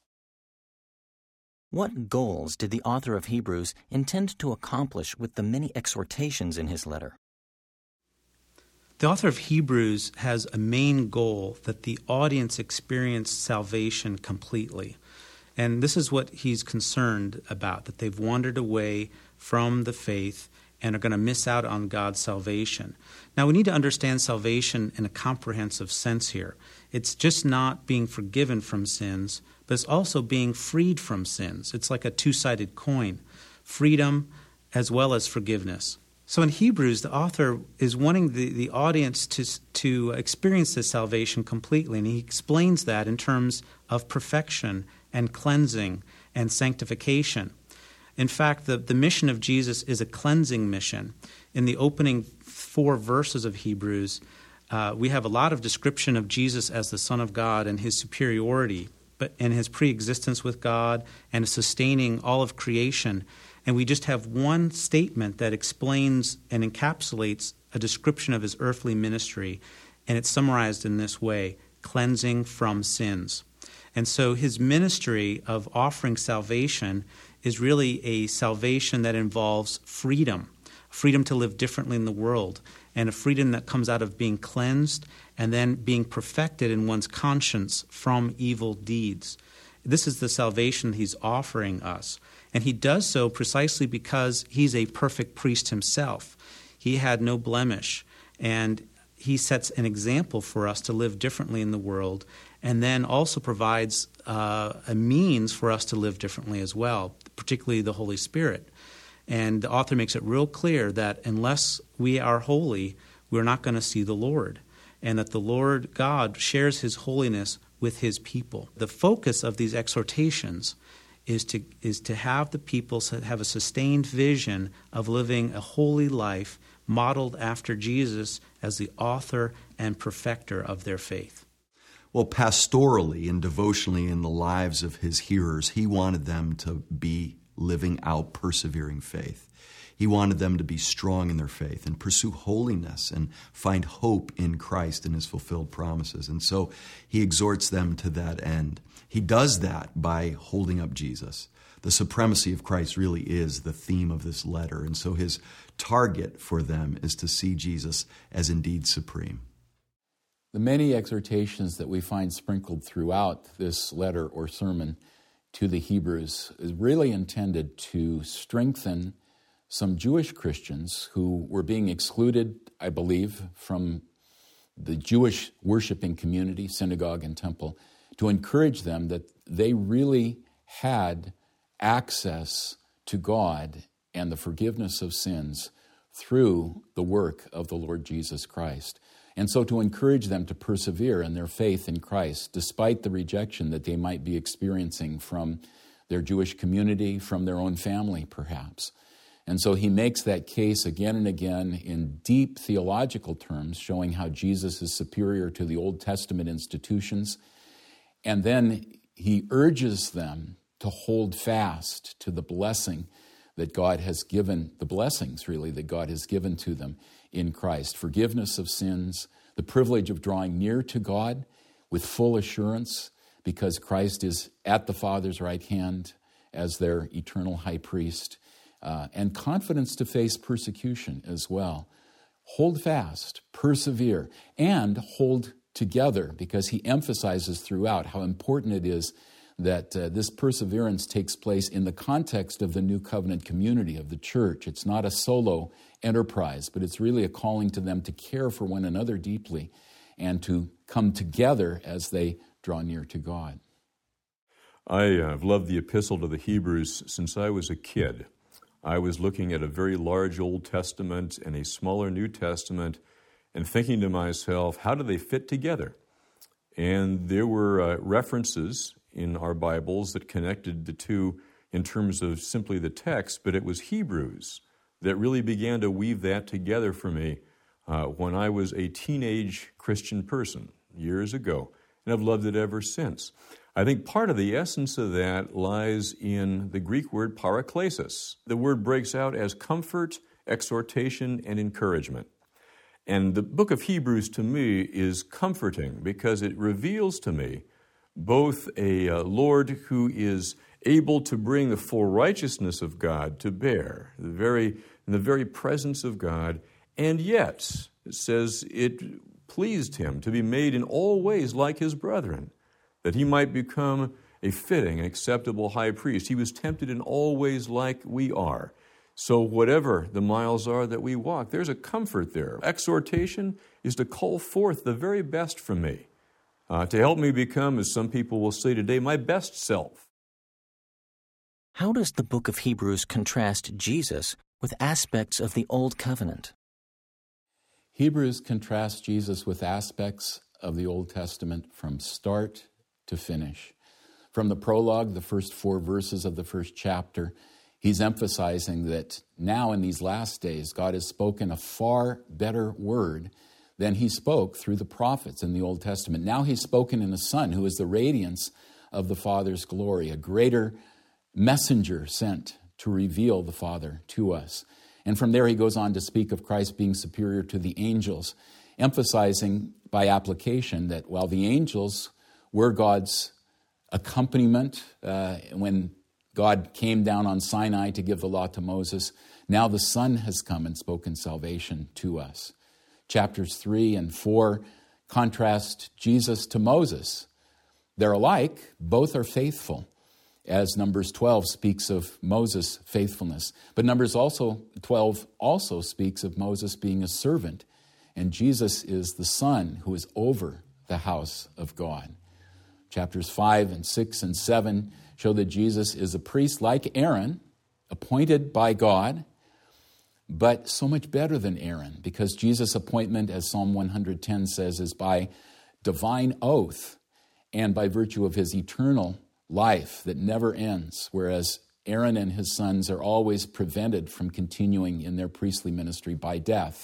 What goals did the author of Hebrews intend to accomplish with the many exhortations in his letter? The author of Hebrews has a main goal that the audience experience salvation completely. And this is what he's concerned about, that they've wandered away from the faith and are going to miss out on God's salvation. Now, we need to understand salvation in a comprehensive sense here. It's just not being forgiven from sins, but it's also being freed from sins. It's like a two-sided coin, freedom as well as forgiveness. So in Hebrews, the author is wanting the audience to experience this salvation completely, and he explains that in terms of perfection and cleansing and sanctification. In fact, the mission of Jesus is a cleansing mission. In the opening 4 verses of Hebrews, we have a lot of description of Jesus as the Son of God and his superiority, and his pre-existence with God and sustaining all of creation. And we just have one statement that explains and encapsulates a description of his earthly ministry, and it's summarized in this way: cleansing from sins. And so his ministry of offering salvation is really a salvation that involves freedom to live differently in the world, and a freedom that comes out of being cleansed and then being perfected in one's conscience from evil deeds. This is the salvation he's offering us. And he does so precisely because he's a perfect priest himself. He had no blemish, and he sets an example for us to live differently in the world, and then also provides a means for us to live differently as well, particularly the Holy Spirit. And the author makes it real clear that unless we are holy, we're not going to see the Lord, and that the Lord God shares his holiness with his people. The focus of these exhortations is to have the people have a sustained vision of living a holy life modeled after Jesus as the author and perfecter of their faith. Well, pastorally and devotionally in the lives of his hearers, he wanted them to be living out persevering faith. He wanted them to be strong in their faith and pursue holiness and find hope in Christ and his fulfilled promises. And so he exhorts them to that end. He does that by holding up Jesus. The supremacy of Christ really is the theme of this letter. And so his target for them is to see Jesus as indeed supreme. The many exhortations that we find sprinkled throughout this letter or sermon to the Hebrews is really intended to strengthen some Jewish Christians who were being excluded, I believe, from the Jewish worshiping community, synagogue and temple, to encourage them that they really had access to God and the forgiveness of sins through the work of the Lord Jesus Christ. And so to encourage them to persevere in their faith in Christ, despite the rejection that they might be experiencing from their Jewish community, from their own family, perhaps. And so he makes that case again and again in deep theological terms, showing how Jesus is superior to the Old Testament institutions. And then he urges them to hold fast to the blessing that God has given, the blessings really that God has given to them in Christ. Forgiveness of sins, the privilege of drawing near to God with full assurance because Christ is at the Father's right hand as their eternal high priest, and confidence to face persecution as well. Hold fast, persevere, and hold together, because he emphasizes throughout how important it is that this perseverance takes place in the context of the New Covenant community of the church. It's not a solo enterprise, but it's really a calling to them to care for one another deeply and to come together as they draw near to God. I have loved the Epistle to the Hebrews since I was a kid. I was looking at a very large Old Testament and a smaller New Testament and thinking to myself, how do they fit together? And there were references in our Bibles that connected the two in terms of simply the text, but it was Hebrews that really began to weave that together for me when I was a teenage Christian person years ago, and I've loved it ever since. I think part of the essence of that lies in the Greek word paraklesis. The word breaks out as comfort, exhortation, and encouragement. And the book of Hebrews to me is comforting because it reveals to me both a Lord who is able to bring the full righteousness of God to bear, in the very presence of God, and yet, it says, it pleased him to be made in all ways like his brethren, that he might become a fitting and acceptable high priest. He was tempted in all ways like we are. So whatever the miles are that we walk, there's a comfort there. Exhortation is to call forth the very best from me, to help me become, as some people will say today, my best self. How does the book of Hebrews contrast Jesus with aspects of the Old Covenant? Hebrews contrasts Jesus with aspects of the Old Testament from start to finish. From the prologue, the first 4 verses of the first chapter, He's emphasizing that now in these last days, God has spoken a far better word than he spoke through the prophets in the Old Testament. Now he's spoken in the Son, who is the radiance of the Father's glory, a greater messenger sent to reveal the Father to us. And from there he goes on to speak of Christ being superior to the angels, emphasizing by application that while the angels were God's accompaniment when God came down on Sinai to give the law to Moses, now the Son has come and spoken salvation to us. Chapters 3 and 4 contrast Jesus to Moses. They're alike, both are faithful, as Numbers 12 speaks of Moses' faithfulness. But Numbers 12 also speaks of Moses being a servant, and Jesus is the Son who is over the house of God. Chapters 5 and 6 and 7 show that Jesus is a priest like Aaron, appointed by God, but so much better than Aaron, because Jesus' appointment, as Psalm 110 says, is by divine oath and by virtue of his eternal life that never ends, whereas Aaron and his sons are always prevented from continuing in their priestly ministry by death.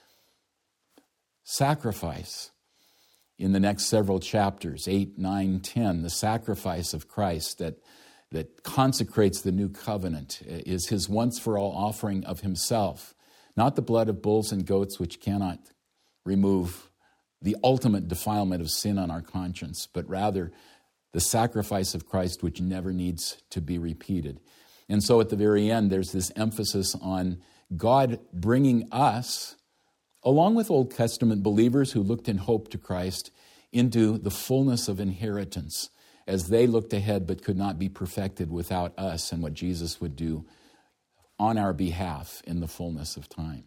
Sacrifice. In the next several chapters, 8, 9, 10, the sacrifice of Christ that consecrates the new covenant is his once-for-all offering of himself, not the blood of bulls and goats, which cannot remove the ultimate defilement of sin on our conscience, but rather the sacrifice of Christ, which never needs to be repeated. And so at the very end, there's this emphasis on God bringing us, along with Old Testament believers who looked in hope to Christ, into the fullness of inheritance as they looked ahead but could not be perfected without us and what Jesus would do on our behalf in the fullness of time.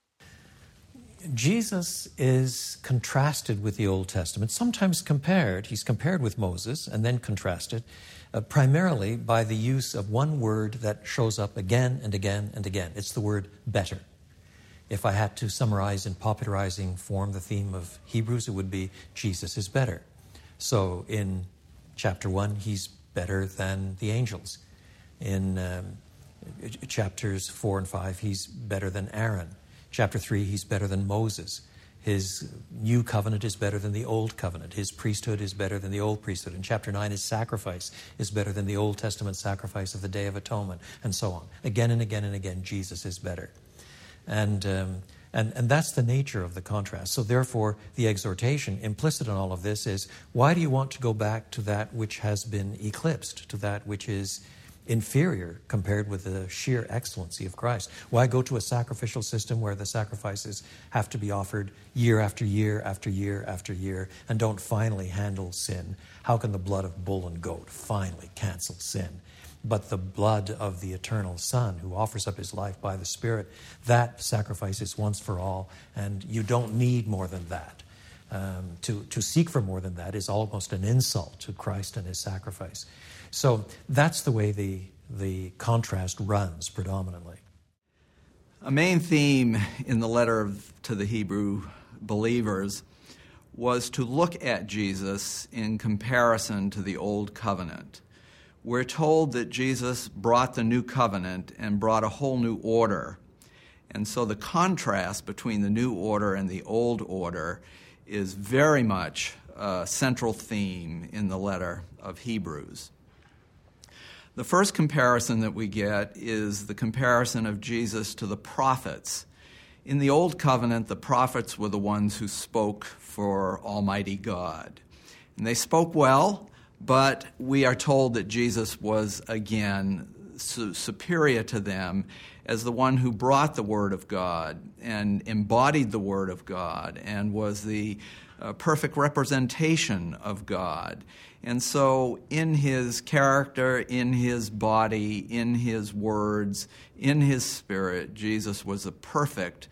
Jesus is contrasted with the Old Testament, sometimes compared. He's compared with Moses and then contrasted, primarily by the use of one word that shows up again and again and again. It's the word better. If I had to summarize in popularizing form the theme of Hebrews, it would be Jesus is better. So in chapter 1, he's better than the angels. In chapters 4 and 5, he's better than Aaron. Chapter 3, he's better than Moses. His new covenant is better than the old covenant. His priesthood is better than the old priesthood. In chapter 9, his sacrifice is better than the Old Testament sacrifice of the Day of Atonement, and so on. Again and again and again, Jesus is better. And that's the nature of the contrast. So therefore, the exhortation implicit in all of this is, why do you want to go back to that which has been eclipsed, to that which is inferior compared with the sheer excellency of Christ? Why go to a sacrificial system where the sacrifices have to be offered year after year after year after year and don't finally handle sin? How can the blood of bull and goat finally cancel sin? But the blood of the eternal Son who offers up his life by the Spirit, that sacrifice is once for all, and you don't need more than that. To seek for more than that is almost an insult to Christ and his sacrifice. So that's the way the contrast runs predominantly. A main theme in the letter to the Hebrew believers was to look at Jesus in comparison to the Old Covenant. We're told that Jesus brought the new covenant and brought a whole new order. And so the contrast between the new order and the old order is very much a central theme in the letter of Hebrews. The first comparison that we get is the comparison of Jesus to the prophets. In the Old Covenant, the prophets were the ones who spoke for Almighty God. And they spoke well, but we are told that Jesus was, again, superior to them as the one who brought the Word of God and embodied the Word of God and was the perfect representation of God. And so in his character, in his body, in his words, in his spirit, Jesus was a perfect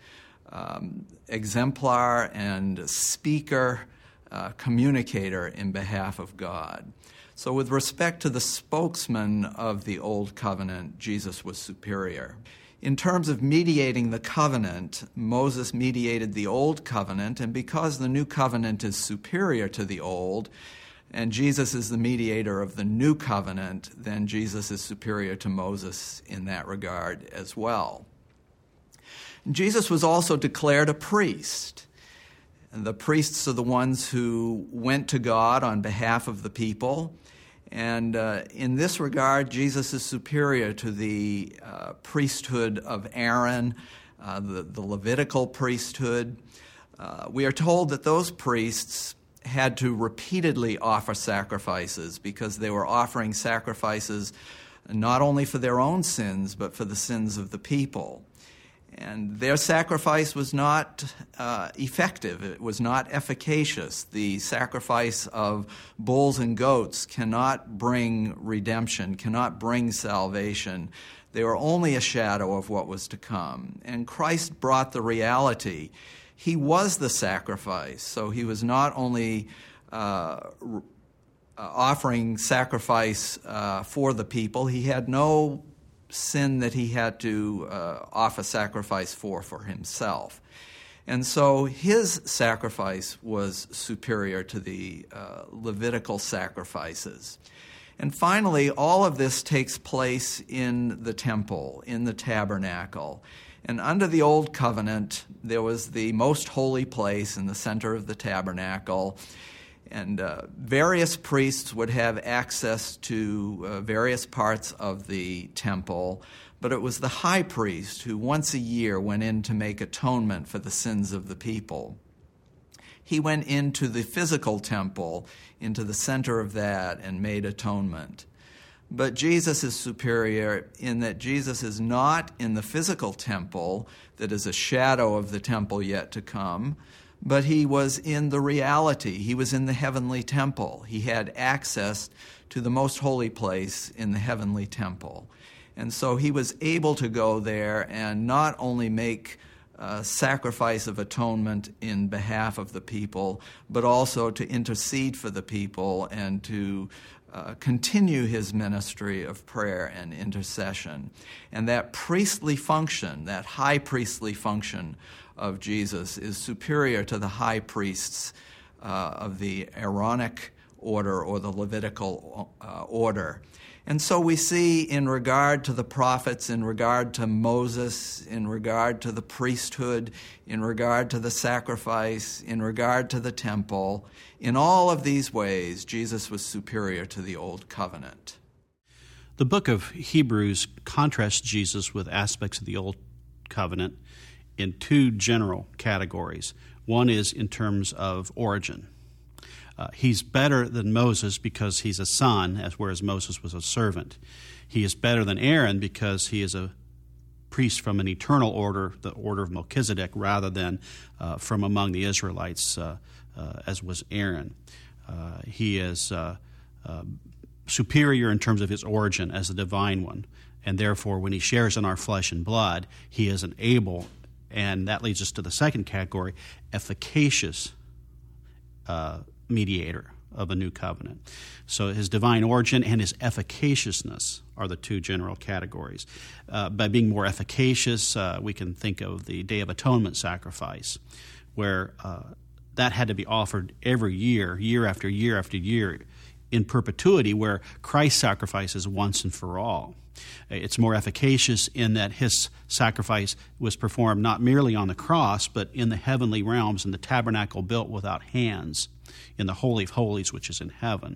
exemplar and speaker, communicator in behalf of God. So with respect to the spokesman of the Old Covenant, Jesus was superior. In terms of mediating the covenant, Moses mediated the Old Covenant, and because the New Covenant is superior to the Old, and Jesus is the mediator of the new covenant, then Jesus is superior to Moses in that regard as well. Jesus was also declared a priest. And the priests are the ones who went to God on behalf of the people. And in this regard, Jesus is superior to the priesthood of Aaron, the Levitical priesthood. We are told that those priests had to repeatedly offer sacrifices because they were offering sacrifices not only for their own sins, but for the sins of the people. And their sacrifice was not effective. It was not efficacious. The sacrifice of bulls and goats cannot bring redemption, cannot bring salvation. They were only a shadow of what was to come. And Christ brought the reality. He was the sacrifice. So he was not only offering sacrifice for the people. He had no sin that he had to offer sacrifice for himself. And so his sacrifice was superior to the Levitical sacrifices. And finally, all of this takes place in the temple, in the tabernacle. And under the Old Covenant, there was the most holy place in the center of the tabernacle. And various priests would have access to various parts of the temple, but it was the high priest who once a year went in to make atonement for the sins of the people. He went into the physical temple, into the center of that, and made atonement. But Jesus is superior in that Jesus is not in the physical temple that is a shadow of the temple yet to come, but he was in the reality. He was in the heavenly temple. He had access to the most holy place in the heavenly temple. And so he was able to go there and not only make sacrifice of atonement in behalf of the people, but also to intercede for the people and to continue his ministry of prayer and intercession. And that priestly function, that high priestly function of Jesus, is superior to the high priests of the Aaronic order or the Levitical order. And so we see in regard to the prophets, in regard to Moses, in regard to the priesthood, in regard to the sacrifice, in regard to the temple, in all of these ways, Jesus was superior to the Old Covenant. The book of Hebrews contrasts Jesus with aspects of the Old Covenant in two general categories. One is in terms of origin. He's better than Moses because he's a son, whereas Moses was a servant. He is better than Aaron because he is a priest from an eternal order, the order of Melchizedek, rather than from among the Israelites, as was Aaron. He is superior in terms of his origin as the divine one, and therefore when he shares in our flesh and blood, he is an able, and that leads us to the second category, efficacious mediator of a new covenant. So his divine origin and his efficaciousness are the two general categories. By being more efficacious, we can think of the Day of Atonement sacrifice, where that had to be offered every year, year after year after year, in perpetuity, where Christ sacrifices once and for all. It's more efficacious in that his sacrifice was performed not merely on the cross, but in the heavenly realms, in the tabernacle built without hands, in the Holy of Holies, which is in heaven.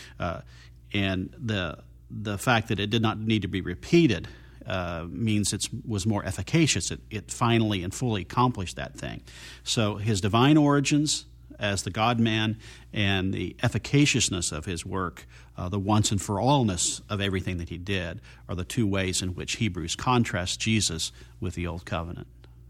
And the fact that it did not need to be repeated means it was more efficacious. It finally and fully accomplished that thing. So his divine origins as the God-man and the efficaciousness of his work, the once and for allness of everything that he did, are the two ways in which Hebrews contrasts Jesus with the Old Covenant.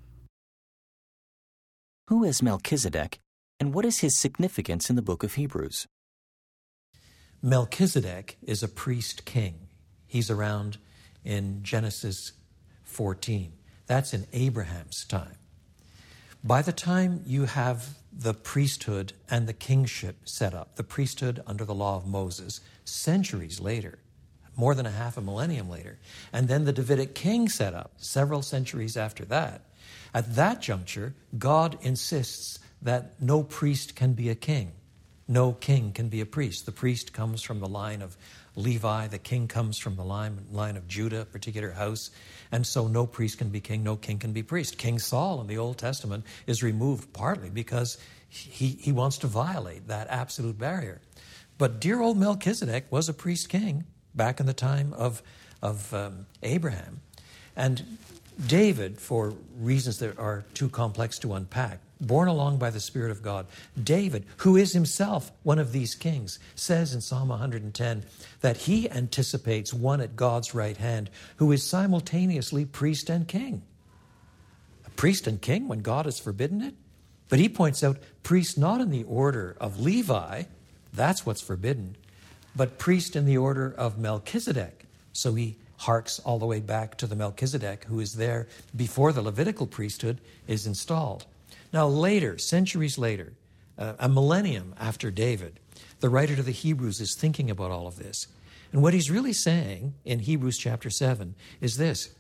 Who is Melchizedek, and what is his significance in the book of Hebrews? Melchizedek is a priest king. He's around in Genesis 14. That's in Abraham's time. By the time you have the priesthood and the kingship set up, the priesthood under the law of Moses, centuries later, more than a half a millennium later, and then the Davidic king set up several centuries after that, at that juncture, God insists that no priest can be a king. no king can be a priest. The priest comes from the line of Levi. The king comes from the line of Judah, a particular house. And so no priest can be king, no king can be priest. King Saul in the Old Testament is removed partly because he wants to violate that absolute barrier. But dear old Melchizedek was a priest king back in the time of Abraham. And David, for reasons that are too complex to unpack, borne along by the Spirit of God, David, who is himself one of these kings, says in Psalm 110 that he anticipates one at God's right hand who is simultaneously priest and king. A priest and king when God has forbidden it? But he points out priest not in the order of Levi, that's what's forbidden, but priest in the order of Melchizedek. So he harks all the way back to the Melchizedek who is there before the Levitical priesthood is installed. Now later, centuries later, a millennium after David, the writer to the Hebrews is thinking about all of this. And what he's really saying in Hebrews chapter 7 is this.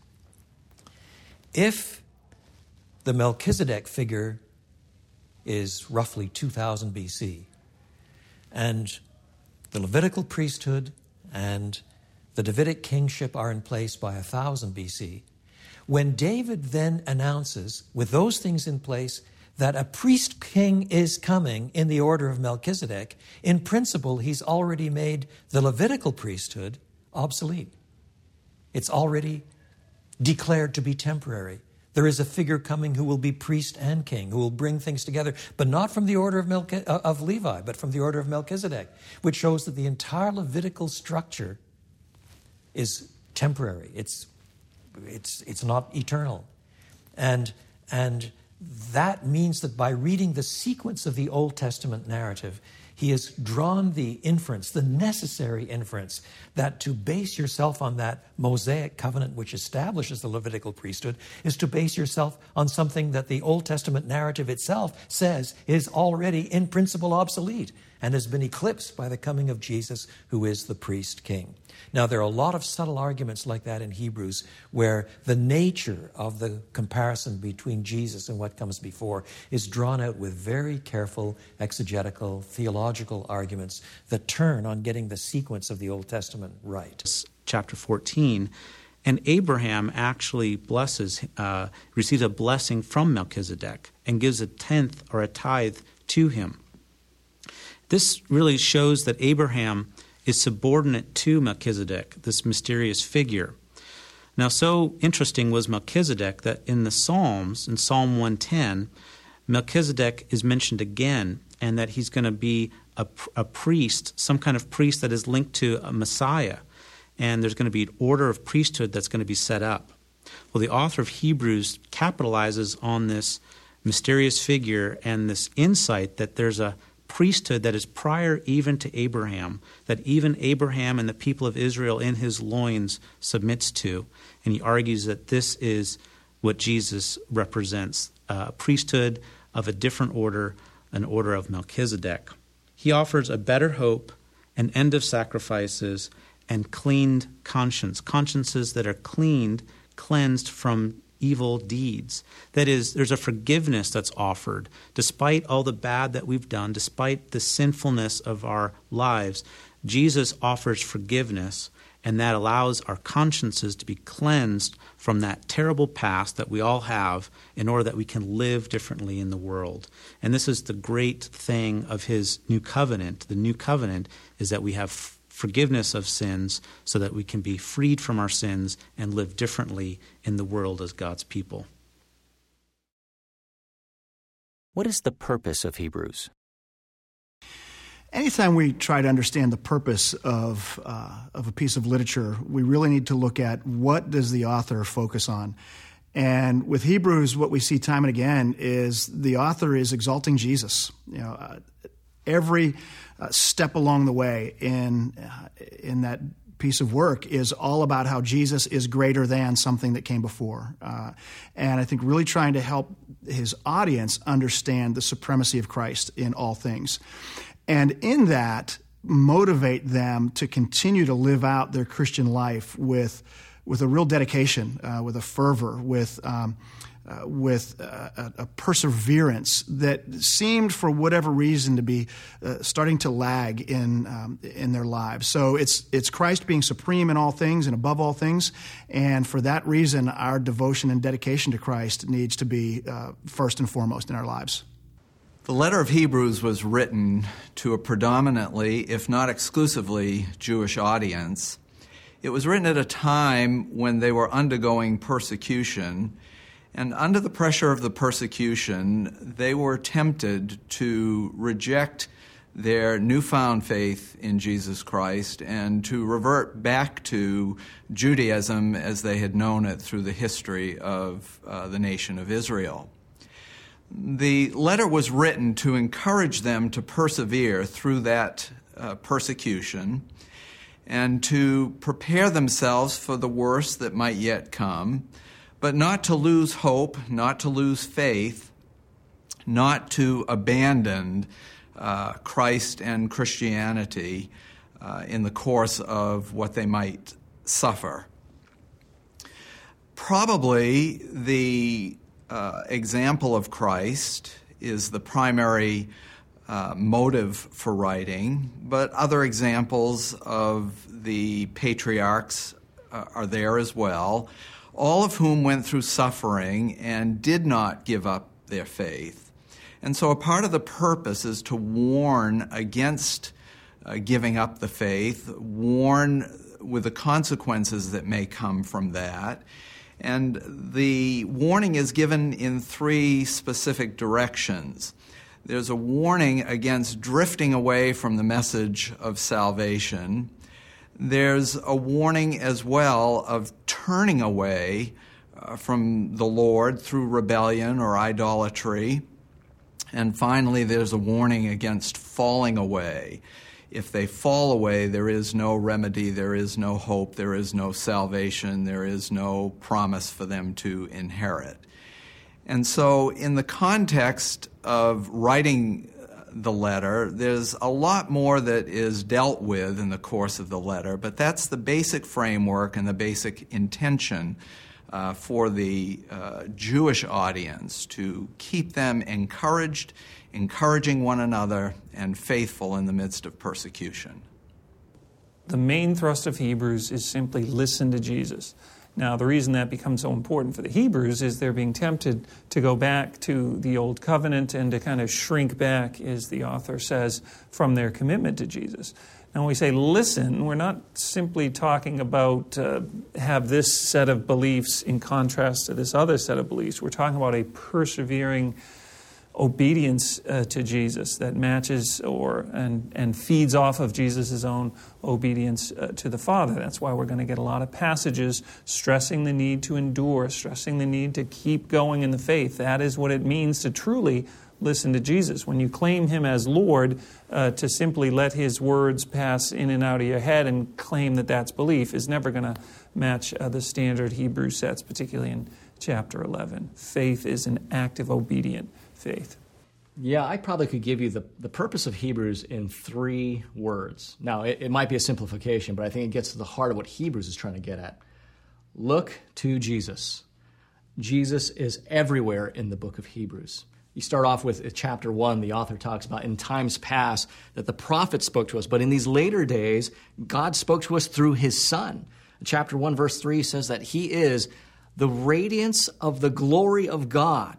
If the Melchizedek figure is roughly 2000 BC, and the Levitical priesthood and the Davidic kingship are in place by 1000 BC, when David then announces, with those things in place, that a priest king is coming in the order of Melchizedek, in principle, he's already made the Levitical priesthood obsolete. It's already declared to be temporary. There is a figure coming who will be priest and king, who will bring things together, but not from the order of Levi, but from the order of Melchizedek, which shows that the entire Levitical structure is temporary. It's not eternal. And that means that by reading the sequence of the Old Testament narrative, he has drawn the inference, the necessary inference, that to base yourself on that Mosaic covenant which establishes the Levitical priesthood is to base yourself on something that the Old Testament narrative itself says is already in principle obsolete and has been eclipsed by the coming of Jesus, who is the priest king. Now, there are a lot of subtle arguments like that in Hebrews where the nature of the comparison between Jesus and what comes before is drawn out with very careful exegetical, theological arguments that turn on getting the sequence of the Old Testament right. Chapter 14, and Abraham actually receives a blessing from Melchizedek and gives a tenth or a tithe to him. This really shows that Abraham is subordinate to Melchizedek, this mysterious figure. Now, so interesting was Melchizedek that in the Psalms, in Psalm 110, Melchizedek is mentioned again, and that he's going to be a priest, some kind of priest that is linked to a Messiah, and there's going to be an order of priesthood that's going to be set up. Well, the author of Hebrews capitalizes on this mysterious figure and this insight that there's a priesthood that is prior even to Abraham, that even Abraham and the people of Israel in his loins submits to. And he argues that this is what Jesus represents, a priesthood of a different order, an order of Melchizedek. He offers a better hope, an end of sacrifices, and cleaned consciences that are cleansed from evil deeds. That is, there's a forgiveness that's offered. Despite all the bad that we've done, despite the sinfulness of our lives, Jesus offers forgiveness, and that allows our consciences to be cleansed from that terrible past that we all have in order that we can live differently in the world. And this is the great thing of his new covenant. The new covenant is that we have forgiveness of sins so that we can be freed from our sins and live differently in the world as God's people. What is the purpose of Hebrews? Anytime we try to understand the purpose of a piece of literature, we really need to look at what does the author focus on. And with Hebrews, what we see time and again is the author is exalting Jesus. Every step along the way in that piece of work is all about how Jesus is greater than something that came before. And I think really trying to help his audience understand the supremacy of Christ in all things. And in that, motivate them to continue to live out their Christian life with a real dedication, with a fervor, with with a perseverance that seemed, for whatever reason, to be starting to lag in their lives. So it's Christ being supreme in all things and above all things, and for that reason, our devotion and dedication to Christ needs to be first and foremost in our lives. The letter of Hebrews was written to a predominantly, if not exclusively, Jewish audience. It was written at a time when they were undergoing persecution, and under the pressure of the persecution, they were tempted to reject their newfound faith in Jesus Christ and to revert back to Judaism as they had known it through the history of the nation of Israel. The letter was written to encourage them to persevere through that persecution and to prepare themselves for the worst that might yet come, but not to lose hope, not to lose faith, not to abandon Christ and Christianity in the course of what they might suffer. Probably the example of Christ is the primary motive for writing, but other examples of the patriarchs are there as well, all of whom went through suffering and did not give up their faith. And so a part of the purpose is to warn against giving up the faith, warn with the consequences that may come from that. And the warning is given in three specific directions. There's a warning against drifting away from the message of salvation. There's a warning as well of turning away from the Lord through rebellion or idolatry. And finally, there's a warning against falling away. If they fall away, there is no remedy, there is no hope, there is no salvation, there is no promise for them to inherit. And so in the context of writing the letter, there's a lot more that is dealt with in the course of the letter, but that's the basic framework and the basic intention for the Jewish audience, to keep them encouraged, encouraging one another, and faithful in the midst of persecution. The main thrust of Hebrews is simply listen to Jesus. Now, the reason that becomes so important for the Hebrews is they're being tempted to go back to the Old Covenant and to kind of shrink back, as the author says, from their commitment to Jesus. Now, when we say listen, we're not simply talking about have this set of beliefs in contrast to this other set of beliefs. We're talking about a persevering obedience to Jesus that matches and feeds off of Jesus' own obedience to the Father. That's why we're going to get a lot of passages stressing the need to endure, stressing the need to keep going in the faith. That is what it means to truly listen to Jesus. When you claim Him as Lord, to simply let His words pass in and out of your head and claim that that's belief is never going to match the standard Hebrews sets, particularly in chapter 11. Faith is an active, obedient faith. Yeah, I probably could give you the purpose of Hebrews in 3 words. Now, it might be a simplification, but I think it gets to the heart of what Hebrews is trying to get at. Look to Jesus. Jesus is everywhere in the book of Hebrews. You start off with chapter 1, the author talks about in times past that the prophets spoke to us, but in these later days, God spoke to us through His Son. Chapter 1, verse 3 says that He is the radiance of the glory of God.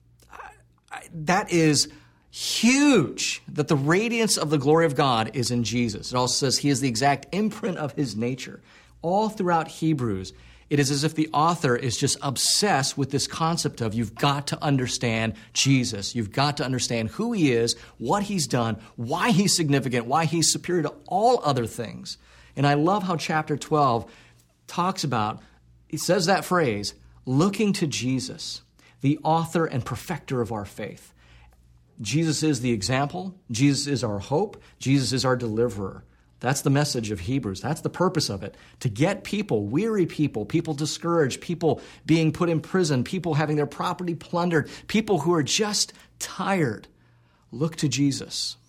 That is huge, that the radiance of the glory of God is in Jesus. It also says He is the exact imprint of His nature. All throughout Hebrews, it is as if the author is just obsessed with this concept of you've got to understand Jesus. You've got to understand who He is, what He's done, why He's significant, why He's superior to all other things. And I love how chapter 12 talks about, it says that phrase, looking to Jesus, the author and perfecter of our faith. Jesus is the example. Jesus is our hope. Jesus is our deliverer. That's the message of Hebrews. That's the purpose of it. To get people, weary people discouraged, people being put in prison, people having their property plundered, people who are just tired. Look to Jesus.